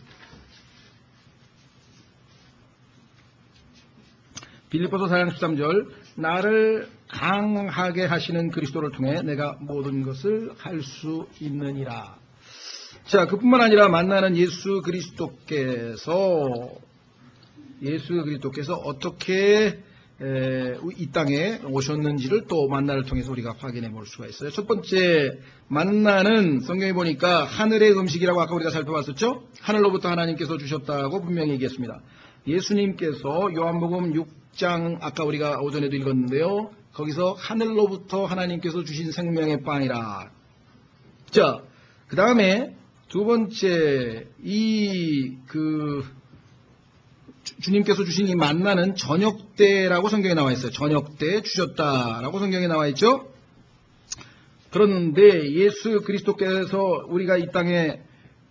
빌립보서 사 장 십삼 절. 나를 강하게 하시는 그리스도를 통해 내가 모든 것을 할 수 있느니라. 자, 그뿐만 아니라 만나는 예수 그리스도께서 예수 그리스도께서 어떻게 에, 이 땅에 오셨는지를 또 만나를 통해서 우리가 확인해 볼 수가 있어요. 첫 번째 만나는 성경에 보니까 하늘의 음식이라고 아까 우리가 살펴봤었죠. 하늘로부터 하나님께서 주셨다고 분명히 얘기했습니다. 예수님께서 요한복음 육 장 아까 우리가 오전에도 읽었는데요. 거기서 하늘로부터 하나님께서 주신 생명의 빵이라. 자, 그 다음에 두 번째 이 그 주님께서 주신 이 만나는 저녁 때라고 성경에 나와 있어요. 저녁 때 주셨다라고 성경에 나와 있죠. 그런데 예수 그리스도께서 우리가 이 땅에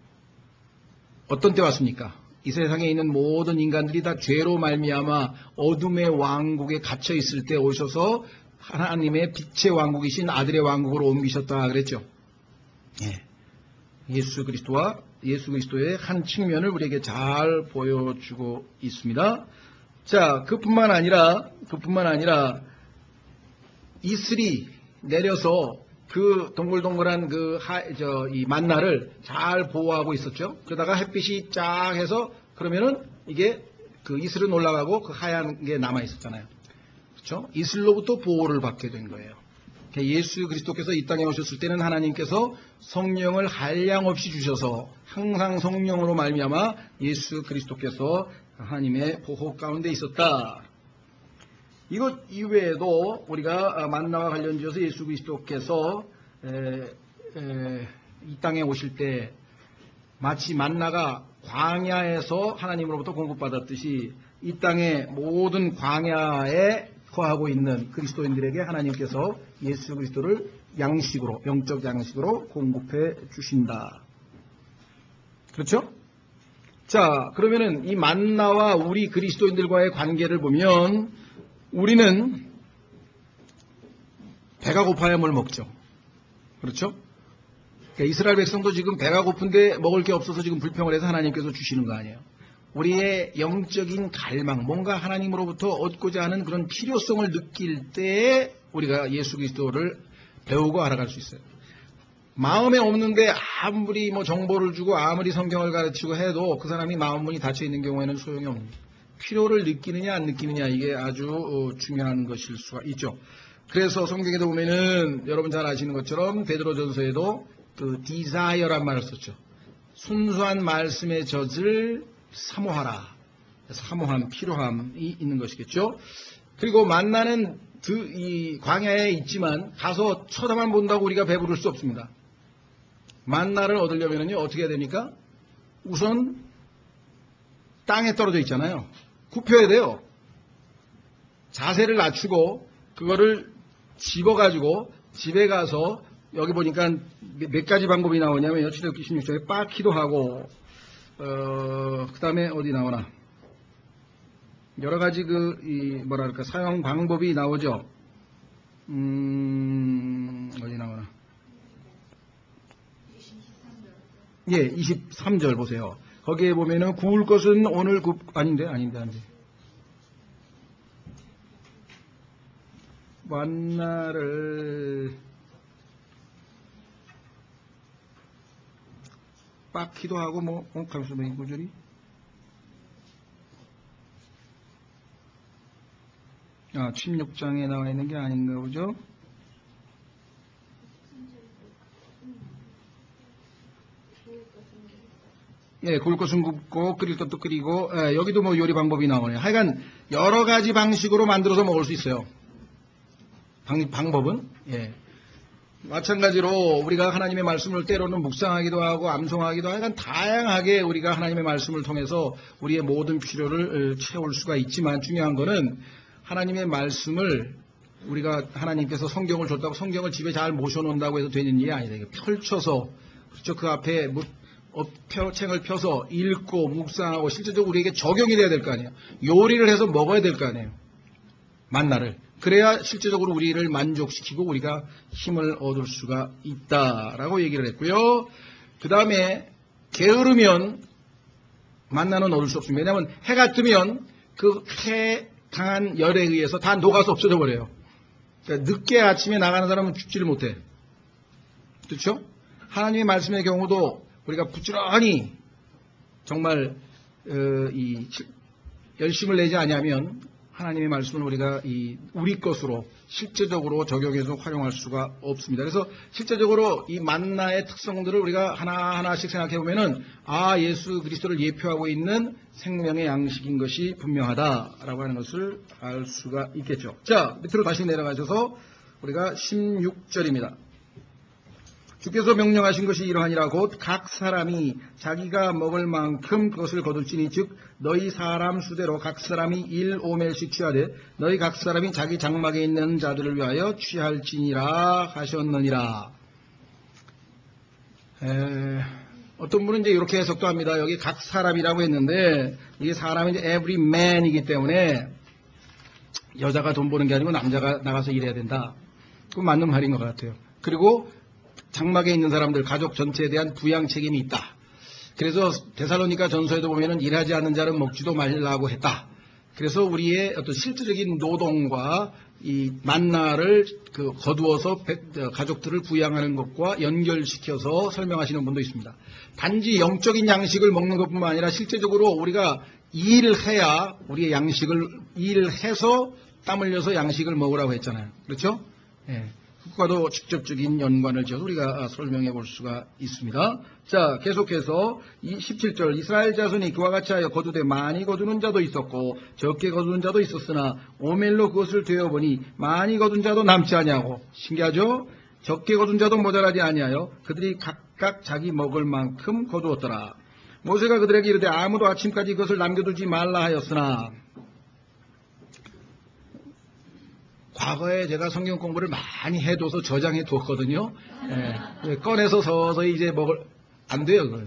어떤 때 왔습니까? 이 세상에 있는 모든 인간들이 다 죄로 말미암아 어둠의 왕국에 갇혀 있을 때 오셔서 하나님의 빛의 왕국이신 아들의 왕국으로 옮기셨다 그랬죠. 예. 예수 그리스도와 예수 그리스도의 한 측면을 우리에게 잘 보여주고 있습니다. 자, 그뿐만 아니라 그뿐만 아니라 이슬이 내려서 그 동글동글한 그 저 이 만나를 잘 보호하고 있었죠. 그러다가 햇빛이 쫙 해서 그러면은 이게 그 이슬은 올라가고 그 하얀 게 남아 있었잖아요. 그렇죠? 이슬로부터 보호를 받게 된 거예요. 예수 그리스도께서 이 땅에 오셨을 때는 하나님께서 성령을 한량없이 주셔서 항상 성령으로 말미암아 예수 그리스도께서 하나님의 보호 가운데 있었다. 이것 이외에도 우리가 만나와 관련지어서 예수 그리스도께서 에, 에, 이 땅에 오실 때 마치 만나가 광야에서 하나님으로부터 공급받았듯이 이 땅의 모든 광야에 거하고 있는 그리스도인들에게 하나님께서 예수 그리스도를 양식으로, 영적 양식으로 공급해 주신다. 그렇죠? 자, 그러면은 이 만나와 우리 그리스도인들과의 관계를 보면 우리는 배가 고파야 뭘 먹죠. 그렇죠? 그러니까 이스라엘 백성도 지금 배가 고픈데 먹을 게 없어서 지금 불평을 해서 하나님께서 주시는 거 아니에요. 우리의 영적인 갈망, 뭔가 하나님으로부터 얻고자 하는 그런 필요성을 느낄 때 우리가 예수 그리스도를 배우고 알아갈 수 있어요. 마음에 없는데 아무리 뭐 정보를 주고 아무리 성경을 가르치고 해도 그 사람이 마음 문이 닫혀 있는 경우에는 소용이 없는 거예요. 필요를 느끼느냐 안 느끼느냐 이게 아주 중요한 것일 수가 있죠. 그래서 성경에도 보면은 여러분 잘 아시는 것처럼 베드로전서에도 그 디자이어란 말을 썼죠. 순수한 말씀의 젖을 사모하라. 사모함, 필요함이 있는 것이겠죠. 그리고 만나는 그 이 광야에 있지만 가서 쳐다만 본다고 우리가 배부를 수 없습니다. 만나를 얻으려면요 어떻게 해야 됩니까? 우선 땅에 떨어져 있잖아요. 굽혀야 돼요. 자세를 낮추고 그거를 집어가지고 집에 가서 여기 보니까 몇 가지 방법이 나오냐면 출애굽기 십육 장에 빻기도 하고 어, 그 다음에 어디 나오나 여러 가지 그 이 뭐랄까 사용 방법이 나오죠. 음 어디 나오나 예 이십삼 절 보세요. 거기에 보면은 구울 것은 오늘 굽 아닌데 아닌데 아닌데 만나를 빻기도 하고 뭐 어, 잠시만요 이 구절이 아 십육 장에 나와 있는 게 아닌가 보죠. 예, 구울 것은 굽고 끓일 것도 끓이고 예, 여기도 뭐 요리 방법이 나오네요. 하여간 여러 가지 방식으로 만들어서 먹을 수 있어요. 방, 방법은 예. 마찬가지로 우리가 하나님의 말씀을 때로는 묵상하기도 하고 암송하기도 하고 약간 다양하게 우리가 하나님의 말씀을 통해서 우리의 모든 필요를 채울 수가 있지만 중요한 거는 하나님의 말씀을 우리가 하나님께서 성경을 줬다고 성경을 집에 잘 모셔놓는다고 해서 되는 일이 아니다. 펼쳐서 그렇죠. 그 앞에 펴, 책을 펴서 읽고 묵상하고 실제적으로 우리에게 적용이 돼야 될 거 아니에요. 요리를 해서 먹어야 될 거 아니에요. 만나를. 그래야 실제적으로 우리를 만족시키고 우리가 힘을 얻을 수가 있다라고 얘기를 했고요. 그 다음에 게으르면 만나는 얻을 수 없습니다. 왜냐하면 해가 뜨면 그 해 강한 열에 의해서 다 녹아서 없어져 버려요. 그러니까 늦게 아침에 나가는 사람은 죽지를 못해. 그렇죠? 하나님의 말씀의 경우도 우리가 부지런히 정말 어, 이 열심을 내지 않으면 하나님의 말씀을 우리가 이 우리 것으로 실제적으로 적용해서 활용할 수가 없습니다. 그래서 실제적으로 이 만나의 특성들을 우리가 하나하나씩 생각해 보면은 아, 예수 그리스도를 예표하고 있는 생명의 양식인 것이 분명하다라고 하는 것을 알 수가 있겠죠. 자, 밑으로 다시 내려가셔서 우리가 십육 절입니다. 주께서 명령하신 것이 이러하니라. 곧 각 사람이 자기가 먹을 만큼 그것을 거둘지니, 즉 너희 사람 수대로 각 사람이 일 오멜씩 취하되 너희 각 사람이 자기 장막에 있는 자들을 위하여 취할지니라 하셨느니라. 에, 어떤 분은 이제 이렇게 해석도 합니다. 여기 각 사람이라고 했는데 이게 사람이 이제 every man이기 때문에 여자가 돈 버는 게 아니고 남자가 나가서 일해야 된다. 그건 맞는 말인 것 같아요. 그리고 장막에 있는 사람들, 가족 전체에 대한 부양 책임이 있다. 그래서 데살로니가 전서에도 보면은 일하지 않는 자는 먹지도 말라고 했다. 그래서 우리의 어떤 실질적인 노동과 이 만나를 그 거두어서 가족들을 부양하는 것과 연결시켜서 설명하시는 분도 있습니다. 단지 영적인 양식을 먹는 것뿐만 아니라 실제적으로 우리가 일을 해야 우리의 양식을 일을 해서 땀 흘려서 양식을 먹으라고 했잖아요. 그렇죠? 예. 그과도 직접적인 연관을 지어서 우리가 설명해 볼 수가 있습니다. 자, 계속해서 십칠 절 이스라엘 자손이 그와 같이 하여 거두되 많이 거두는 자도 있었고 적게 거두는 자도 있었으나 오멜로 그것을 되어보니 많이 거둔 자도 남지 아니하고, 신기하죠? 적게 거둔 자도 모자라지 아니하여 그들이 각각 자기 먹을 만큼 거두었더라. 모세가 그들에게 이르되 아무도 아침까지 그것을 남겨두지 말라 하였으나, 과거에 제가 성경 공부를 많이 해둬서 저장해 두었거든요. 예, 꺼내서 서서히 이제 먹을, 안 돼요, 그건.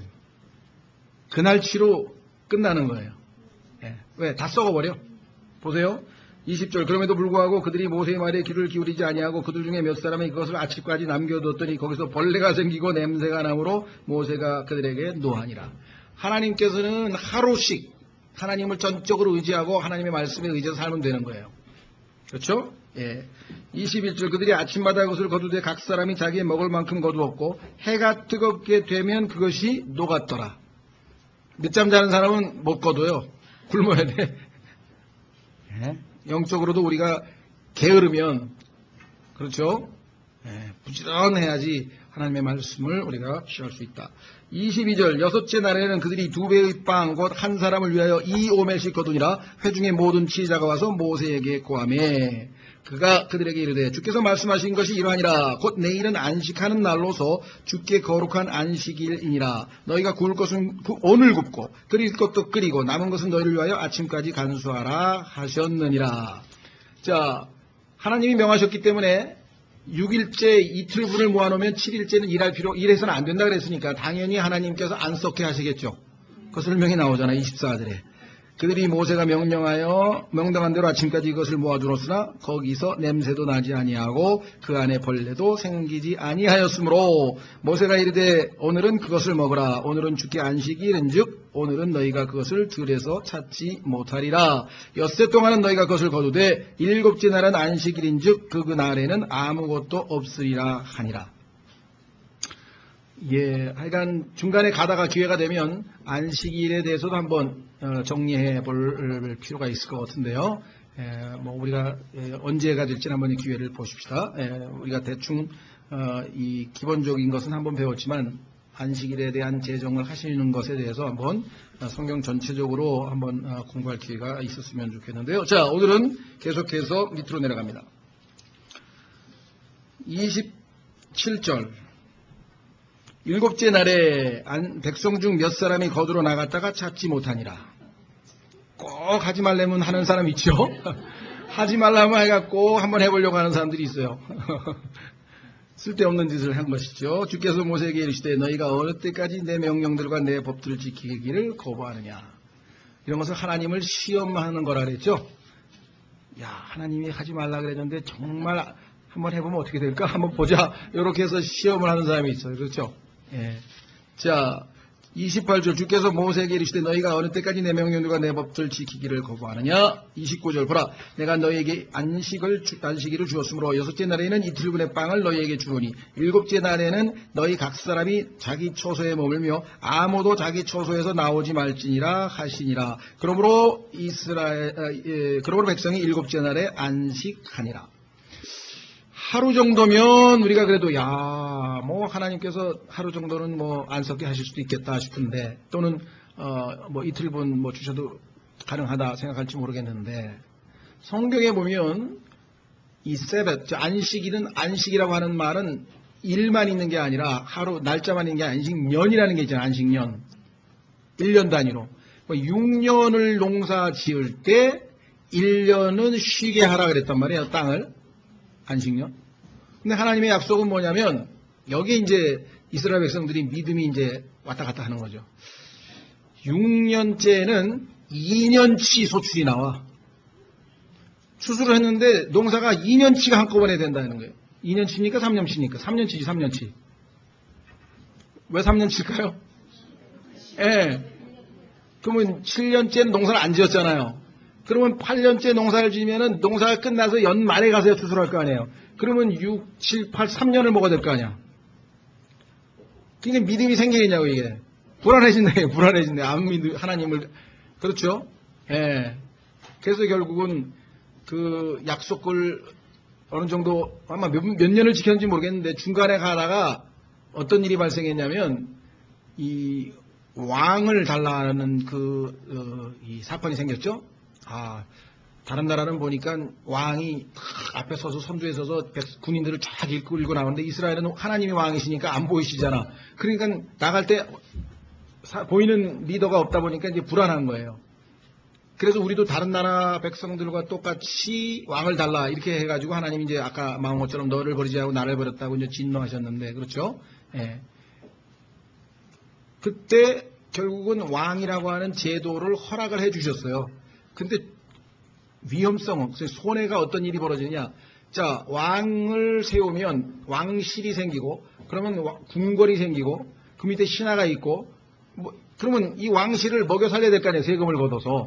그날치로 끝나는 거예요. 예, 왜? 다 썩어버려. 보세요. 이십 절 그럼에도 불구하고 그들이 모세의 말에 귀를 기울이지 아니하고 그들 중에 몇 사람이 그것을 아침까지 남겨뒀더니 거기서 벌레가 생기고 냄새가 나므로 모세가 그들에게 노하니라. 하나님께서는 하루씩 하나님을 전적으로 의지하고 하나님의 말씀에 의지해서 살면 되는 거예요. 그렇죠? 예. 이십일 절 그들이 아침마다 그것을 거두되 각 사람이 자기의 먹을 만큼 거두었고 해가 뜨겁게 되면 그것이 녹았더라. 늦잠 자는 사람은 못 거둬요. 굶어야 돼. 예. 영적으로도 우리가 게으르면, 그렇죠? 예. 부지런해야지 하나님의 말씀을 우리가 취할 수 있다. 이십이 절 여섯째 날에는 그들이 두 배의 빵 곧 한 사람을 위하여 이 오멜씩 거두니라. 회중의 모든 지혜자가 와서 모세에게 고하매 그가 그들에게 이르되 주께서 말씀하신 것이 이러하니라. 곧 내일은 안식하는 날로서 주께 거룩한 안식일이니라. 너희가 구울 것은 오늘 굽고 끓일 것도 끓이고 남은 것은 너희를 위하여 아침까지 간수하라 하셨느니라. 자, 하나님이 명하셨기 때문에 육 일째 이틀분을 모아놓으면 칠 일째는 일할 필요, 일해서는 안 된다 그랬으니까 당연히 하나님께서 안 썩게 하시겠죠. 그 설명이 나오잖아, 이십사 절에. 그들이 모세가 명령하여 명당한 대로 아침까지 이것을 모아두었으나 거기서 냄새도 나지 아니하고 그 안에 벌레도 생기지 아니하였으므로 모세가 이르되 오늘은 그것을 먹으라. 오늘은 주께 안식일인즉 오늘은 너희가 그것을 들에서 찾지 못하리라. 엿새 동안은 너희가 그것을 거두되 일곱째 날은 안식일인즉 그 그날에는 아무것도 없으리라 하니라. 예, 하여간 중간에 가다가 기회가 되면 안식일에 대해서도 한번 정리해 볼 필요가 있을 것 같은데요. 예, 뭐 우리가 언제가 될지는 한번 기회를 보십시다. 예, 우리가 대충 어, 이 기본적인 것은 한번 배웠지만 안식일에 대한 제정을 하시는 것에 대해서 한번 성경 전체적으로 한번 공부할 기회가 있었으면 좋겠는데요. 자, 오늘은 계속해서 밑으로 내려갑니다. 이십칠 절 일곱째 날에 백성 중 몇 사람이 거두러 나갔다가 찾지 못하니라. 꼭 하지 말라면 하는 사람 있죠? 하지 말라면 해갖고 한번 해보려고 하는 사람들이 있어요. 쓸데없는 짓을 한 것이죠. 주께서 모세에게 이르시되 너희가 어느 때까지 내 명령들과 내 법들을 지키기를 거부하느냐. 이런 것은 하나님을 시험하는 거라 그랬죠. 야, 하나님이 하지 말라 그랬는데 정말 한번 해보면 어떻게 될까? 한번 보자. 이렇게 해서 시험을 하는 사람이 있어요. 그렇죠? 예. 자, 이십팔 절 주께서 모세에게 이르시되 너희가 어느 때까지 내 명령들과 내 법들 지키기를 거부하느냐. 이십구 절 보라 내가 너희에게 안식을 주, 안식일을 주었으므로 여섯째 날에는 이틀분의 빵을 너희에게 주오니 일곱째 날에는 너희 각 사람이 자기 처소에 머물며 아무도 자기 처소에서 나오지 말지니라 하시니라. 그러므로 이스라엘 아, 예, 그러므로 백성이 일곱째 날에 안식하니라. 하루 정도면 우리가 그래도 야 뭐 하나님께서 하루 정도는 뭐 안석게 하실 수도 있겠다 싶은데 또는 어 뭐 이틀분 뭐 주셔도 가능하다 생각할지 모르겠는데 성경에 보면 이 세벳 안식일은 안식이라고 하는 말은 일만 있는 게 아니라 하루 날짜만 있는 게 안식년이라는 게 있잖아요. 안식년 일 년 단위로 육 년을 농사 지을 때 일 년은 쉬게 하라 그랬단 말이에요. 땅을 안식년. 근데 하나님의 약속은 뭐냐면 여기 이제 이스라엘 백성들이 믿음이 이제 왔다 갔다 하는 거죠. 육 년째는 이 년치 소출이 나와. 추수를 했는데 농사가 이 년치가 한꺼번에 된다는 거예요. 이 년치니까 삼 년치니까. 삼 년치지 삼 년치. 왜 삼 년치일까요? 예. 네. 그러면 칠 년째는 농사를 안 지었잖아요. 그러면 팔 년째 농사를 지으면은 농사가 끝나서 연말에 가서 추수를 할 거 아니에요. 그러면 육, 칠, 팔, 삼 년을 먹어야 될 거 아니야. 그러니까 믿음이 생기겠냐고 이게. 불안해진다. 불안해진다. 안 믿음, 하나님을. 그렇죠? 예. 그래서 결국은 그 약속을 어느 정도 아마 몇, 몇 년을 지켰는지 모르겠는데 중간에 가다가 어떤 일이 발생했냐면 이 왕을 달라는 그, 어, 이 사건이 생겼죠? 아, 다른 나라는 보니까 왕이 앞에 서서 선두에 서서 군인들을 쫙 이끌고 나오는데 이스라엘은 하나님이 왕이시니까 안 보이시잖아. 그러니까 나갈 때 사, 보이는 리더가 없다 보니까 이제 불안한 거예요. 그래서 우리도 다른 나라 백성들과 똑같이 왕을 달라 이렇게 해가지고 하나님이 이제 아까 말한 것처럼 너를 버리지 않고 나를 버렸다고 이제 진노하셨는데 그렇죠? 예. 그때 결국은 왕이라고 하는 제도를 허락을 해 주셨어요. 근데 위험성은 손해가 어떤 일이 벌어지느냐. 자, 왕을 세우면 왕실이 생기고 그러면 궁궐이 생기고 그 밑에 신하가 있고 뭐, 그러면 이 왕실을 먹여 살려야 될 거 아니에요. 세금을 걷어서.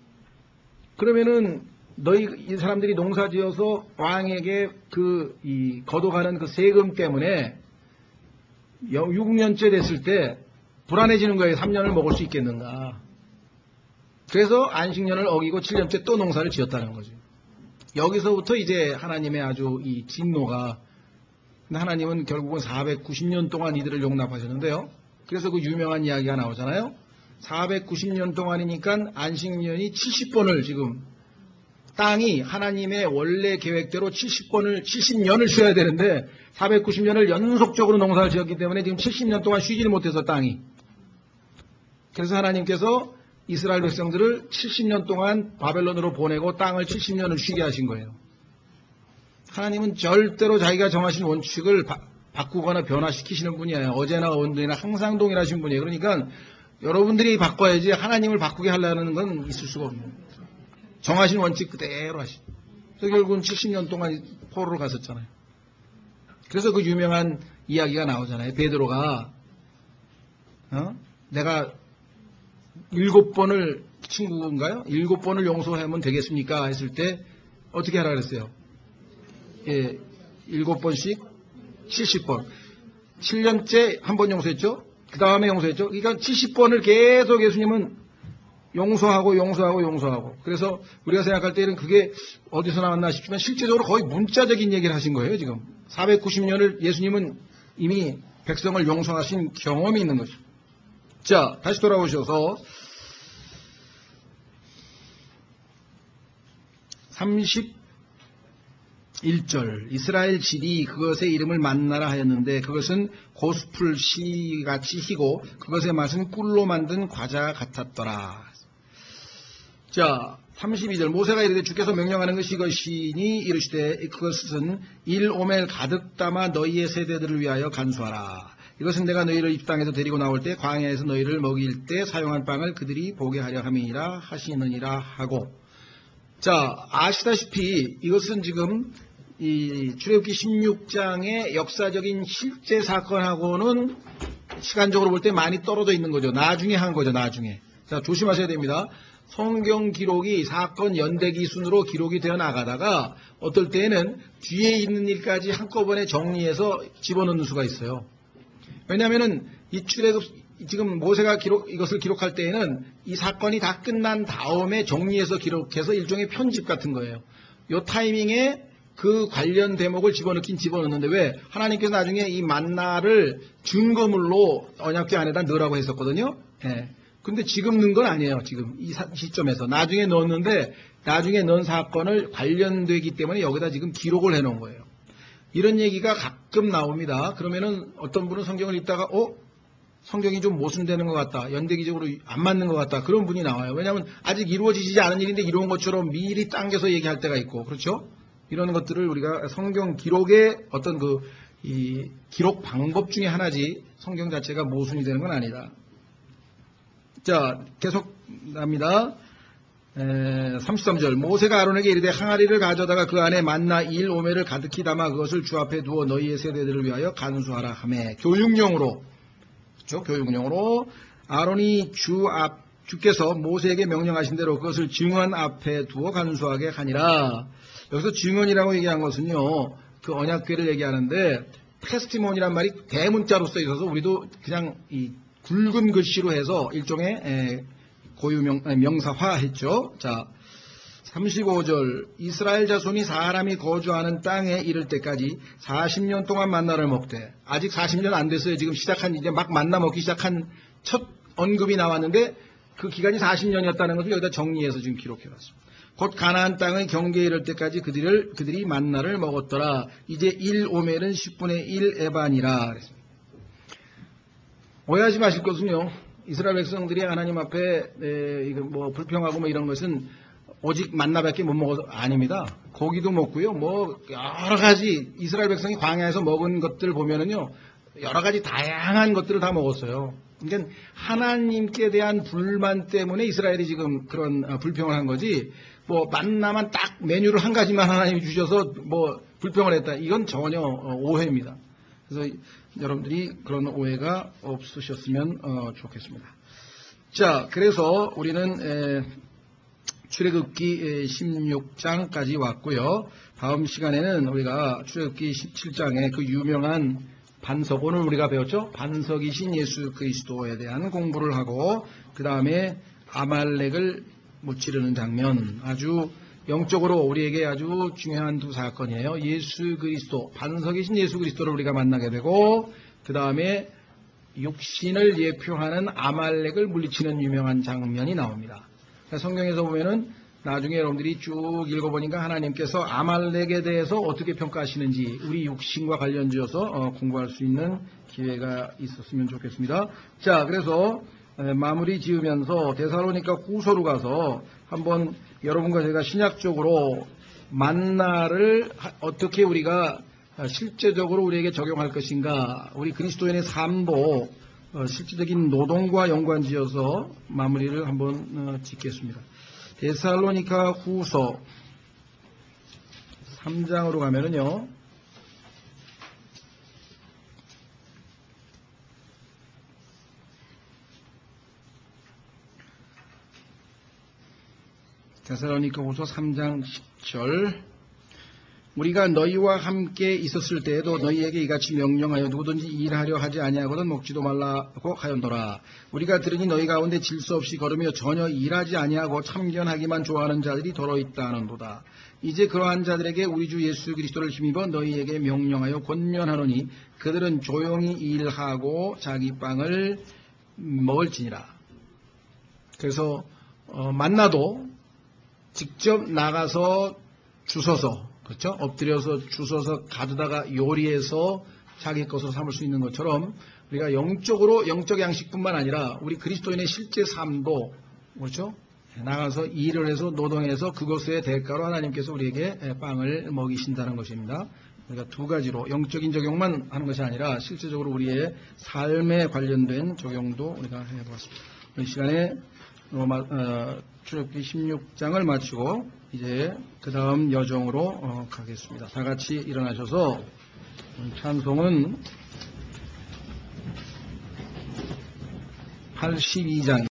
그러면은 너희 이 사람들이 농사지어서 왕에게 그 이 걷어가는 그 세금 때문에 육 년째 됐을 때 불안해지는 거예요. 삼 년을 먹을 수 있겠는가. 그래서 안식년을 어기고 칠 년째 또 농사를 지었다는 거죠. 여기서부터 이제 하나님의 아주 이 진노가, 하나님은 결국은 사백구십 년 동안 이들을 용납하셨는데요. 그래서 그 유명한 이야기가 나오잖아요. 사백구십 년 동안이니까 안식년이 칠십 번을 지금 땅이 하나님의 원래 계획대로 칠십 번을 칠십 년을 쉬어야 되는데 사백구십 년을 연속적으로 농사를 지었기 때문에 지금 칠십 년 동안 쉬지를 못해서 땅이. 그래서 하나님께서 이스라엘 백성들을 칠십 년 동안 바벨론으로 보내고 땅을 칠십 년을 쉬게 하신 거예요. 하나님은 절대로 자기가 정하신 원칙을 바, 바꾸거나 변화시키시는 분이 아니에요. 어제나 오늘이나 항상 동일하신 분이에요. 그러니까 여러분들이 바꿔야지 하나님을 바꾸게 하려는 건 있을 수가 없는 거예요. 정하신 원칙 그대로 하시. 그래서 결국은 칠십 년 동안 포로로 갔었잖아요. 그래서 그 유명한 이야기가 나오잖아요. 베드로가 어? 내가 일곱 번을 친구인가요? 일곱 번을 용서하면 되겠습니까? 했을 때 어떻게 하라 그랬어요? 예, 일곱 번씩 칠십 번. 칠 년째 한 번 용서했죠? 그 다음에 용서했죠? 그러니까 칠십 번을 계속 예수님은 용서하고 용서하고 용서하고. 그래서 우리가 생각할 때는 그게 어디서 나왔나 싶지만 실제적으로 거의 문자적인 얘기를 하신 거예요, 지금. 사백구십 년을 예수님은 이미 백성을 용서하신 경험이 있는 거죠. 자, 다시 돌아오셔서 삼십일 절 이스라엘 질이 그것의 이름을 만나라 하였는데 그것은 고스풀 씨같이 희고 그것의 맛은 꿀로 만든 과자 같았더라. 자, 삼십이 절 모세가 이르되 주께서 명령하는 것이 이것이니 이르시되 그것은 일 오멜 가득 담아 너희의 세대들을 위하여 간수하라. 이것은 내가 너희를 이 땅에서 데리고 나올 때 광야에서 너희를 먹일 때 사용한 빵을 그들이 보게 하려 함이니라 하시느니라 하고. 자, 아시다시피 이것은 지금 이 출애굽기 십육 장의 역사적인 실제 사건하고는 시간적으로 볼 때 많이 떨어져 있는 거죠. 나중에 한 거죠. 나중에. 자, 조심하셔야 됩니다. 성경 기록이 사건 연대기 순으로 기록이 되어 나가다가 어떨 때에는 뒤에 있는 일까지 한꺼번에 정리해서 집어넣는 수가 있어요. 왜냐하면은 이 출애굽 지금 모세가 기록 이것을 기록할 때에는 이 사건이 다 끝난 다음에 정리해서 기록해서 일종의 편집 같은 거예요. 요 타이밍에 그 관련 대목을 집어넣긴 집어넣는데 왜 하나님께서 나중에 이 만나를 증거물로 언약궤 안에다 넣으라고 했었거든요. 예. 근데 지금 넣은 건 아니에요. 지금 이 시점에서 나중에 넣었는데 나중에 넣은 사건을 관련되기 때문에 여기다 지금 기록을 해놓은 거예요. 이런 얘기가 가끔 나옵니다. 그러면은 어떤 분은 성경을 읽다가 어? 성경이 좀 모순되는 것 같다. 연대기적으로 안 맞는 것 같다. 그런 분이 나와요. 왜냐하면 아직 이루어지지 않은 일인데 이루어진 것처럼 미리 당겨서 얘기할 때가 있고 그렇죠? 이런 것들을 우리가 성경 기록의 어떤 그 이 기록 방법 중에 하나지 성경 자체가 모순이 되는 건 아니다. 자, 계속 갑니다. 에, 삼십삼 절 모세가 아론에게 이르되 항아리를 가져다가 그 안에 만나 일 오매를 가득히 담아 그것을 주 앞에 두어 너희의 세대들을 위하여 간수하라 하매 교육용으로 그렇죠? 교육용으로 아론이 주 앞 주께서 모세에게 명령하신 대로 그것을 증언 앞에 두어 간수하게 하니라. 여기서 증언이라고 얘기한 것은요, 그 언약궤를 얘기하는데 테스티몬이란 말이 대문자로 써 있어서 우리도 그냥 이 굵은 글씨로 해서 일종의 에, 고유명 명사화했죠. 자, 삼십오 절 이스라엘 자손이 사람이 거주하는 땅에 이를 때까지 사십 년 동안 만나를 먹되 아직 사십 년 안 됐어요. 지금 시작한 이제 막 만나 먹기 시작한 첫 언급이 나왔는데 그 기간이 사십 년이었다는 것을 여기다 정리해서 지금 기록해놨습니다. 곧 가나안 땅의 경계에 이를 때까지 그들을 그들이 만나를 먹었더라. 이제 일 오멜은 십분의 일 에반이라 그랬습니다. 오해하지 마실 것은요. 이스라엘 백성들이 하나님 앞에 에, 이거 뭐 불평하고 뭐 이런 것은 오직 만나밖에 못 먹어서 아닙니다. 고기도 먹고요. 뭐 여러 가지 이스라엘 백성이 광야에서 먹은 것들 보면은요. 여러 가지 다양한 것들을 다 먹었어요. 그러니까 하나님께 대한 불만 때문에 이스라엘이 지금 그런 불평을 한 거지. 뭐 만나만 딱 메뉴를 한 가지만 하나님이 주셔서 뭐 불평을 했다. 이건 전혀 오해입니다. 그래서 여러분들이 그런 오해가 없으셨으면 어, 좋겠습니다. 자, 그래서 우리는 에, 출애굽기 십육 장까지 왔고요. 다음 시간에는 우리가 출애굽기 십칠 장의 그 유명한 반석, 오늘 우리가 배웠죠? 반석이신 예수 그리스도에 대한 공부를 하고 그 다음에 아말렉을 무찌르는 장면, 아주 영적으로 우리에게 아주 중요한 두 사건이에요. 예수 그리스도, 반석이신 예수 그리스도를 우리가 만나게 되고 그 다음에 육신을 예표하는 아말렉을 물리치는 유명한 장면이 나옵니다. 성경에서 보면은 나중에 여러분들이 쭉 읽어보니까 하나님께서 아말렉에 대해서 어떻게 평가하시는지 우리 육신과 관련지어서 어, 공부할 수 있는 기회가 있었으면 좋겠습니다. 자, 그래서 에, 마무리 지으면서 데살로니가 후서로 가서 한번 여러분과 제가 신약적으로 만나를 어떻게 우리가 실제적으로 우리에게 적용할 것인가, 우리 그리스도인의 삶도 어, 실질적인 노동과 연관지어서 마무리를 한번 어, 짓겠습니다. 데살로니가 후서 삼 장으로 가면은요, 데살로니가 후서 삼 장 십 절 우리가 너희와 함께 있었을 때에도 너희에게 이같이 명령하여 누구든지 일하려 하지 아니하거든 먹지도 말라고 하였노라. 우리가 들으니 너희 가운데 질서 없이 걸으며 전혀 일하지 아니하고 참견하기만 좋아하는 자들이 더러 있다는도다. 이제 그러한 자들에게 우리 주 예수 그리스도를 힘입어 너희에게 명령하여 권면하노니 그들은 조용히 일하고 자기 빵을 먹을지니라. 그래서 어, 만나도 직접 나가서 주워서, 그렇죠? 엎드려서 주워서 가져다가 요리해서 자기 것으로 삼을 수 있는 것처럼 우리가 영적으로 영적 양식뿐만 아니라 우리 그리스도인의 실제 삶도, 그렇죠? 나가서 일을 해서 노동해서 그것의 대가로 하나님께서 우리에게 빵을 먹이신다는 것입니다. 우리가 두 가지로 영적인 적용만 하는 것이 아니라 실제적으로 우리의 삶에 관련된 적용도 우리가 해보았습니다. 이 시간에 로마 어, 출애굽기 십육 장을 마치고 이제 그 다음 여정으로 어, 가겠습니다. 다 같이 일어나셔서 찬송은 팔십이 장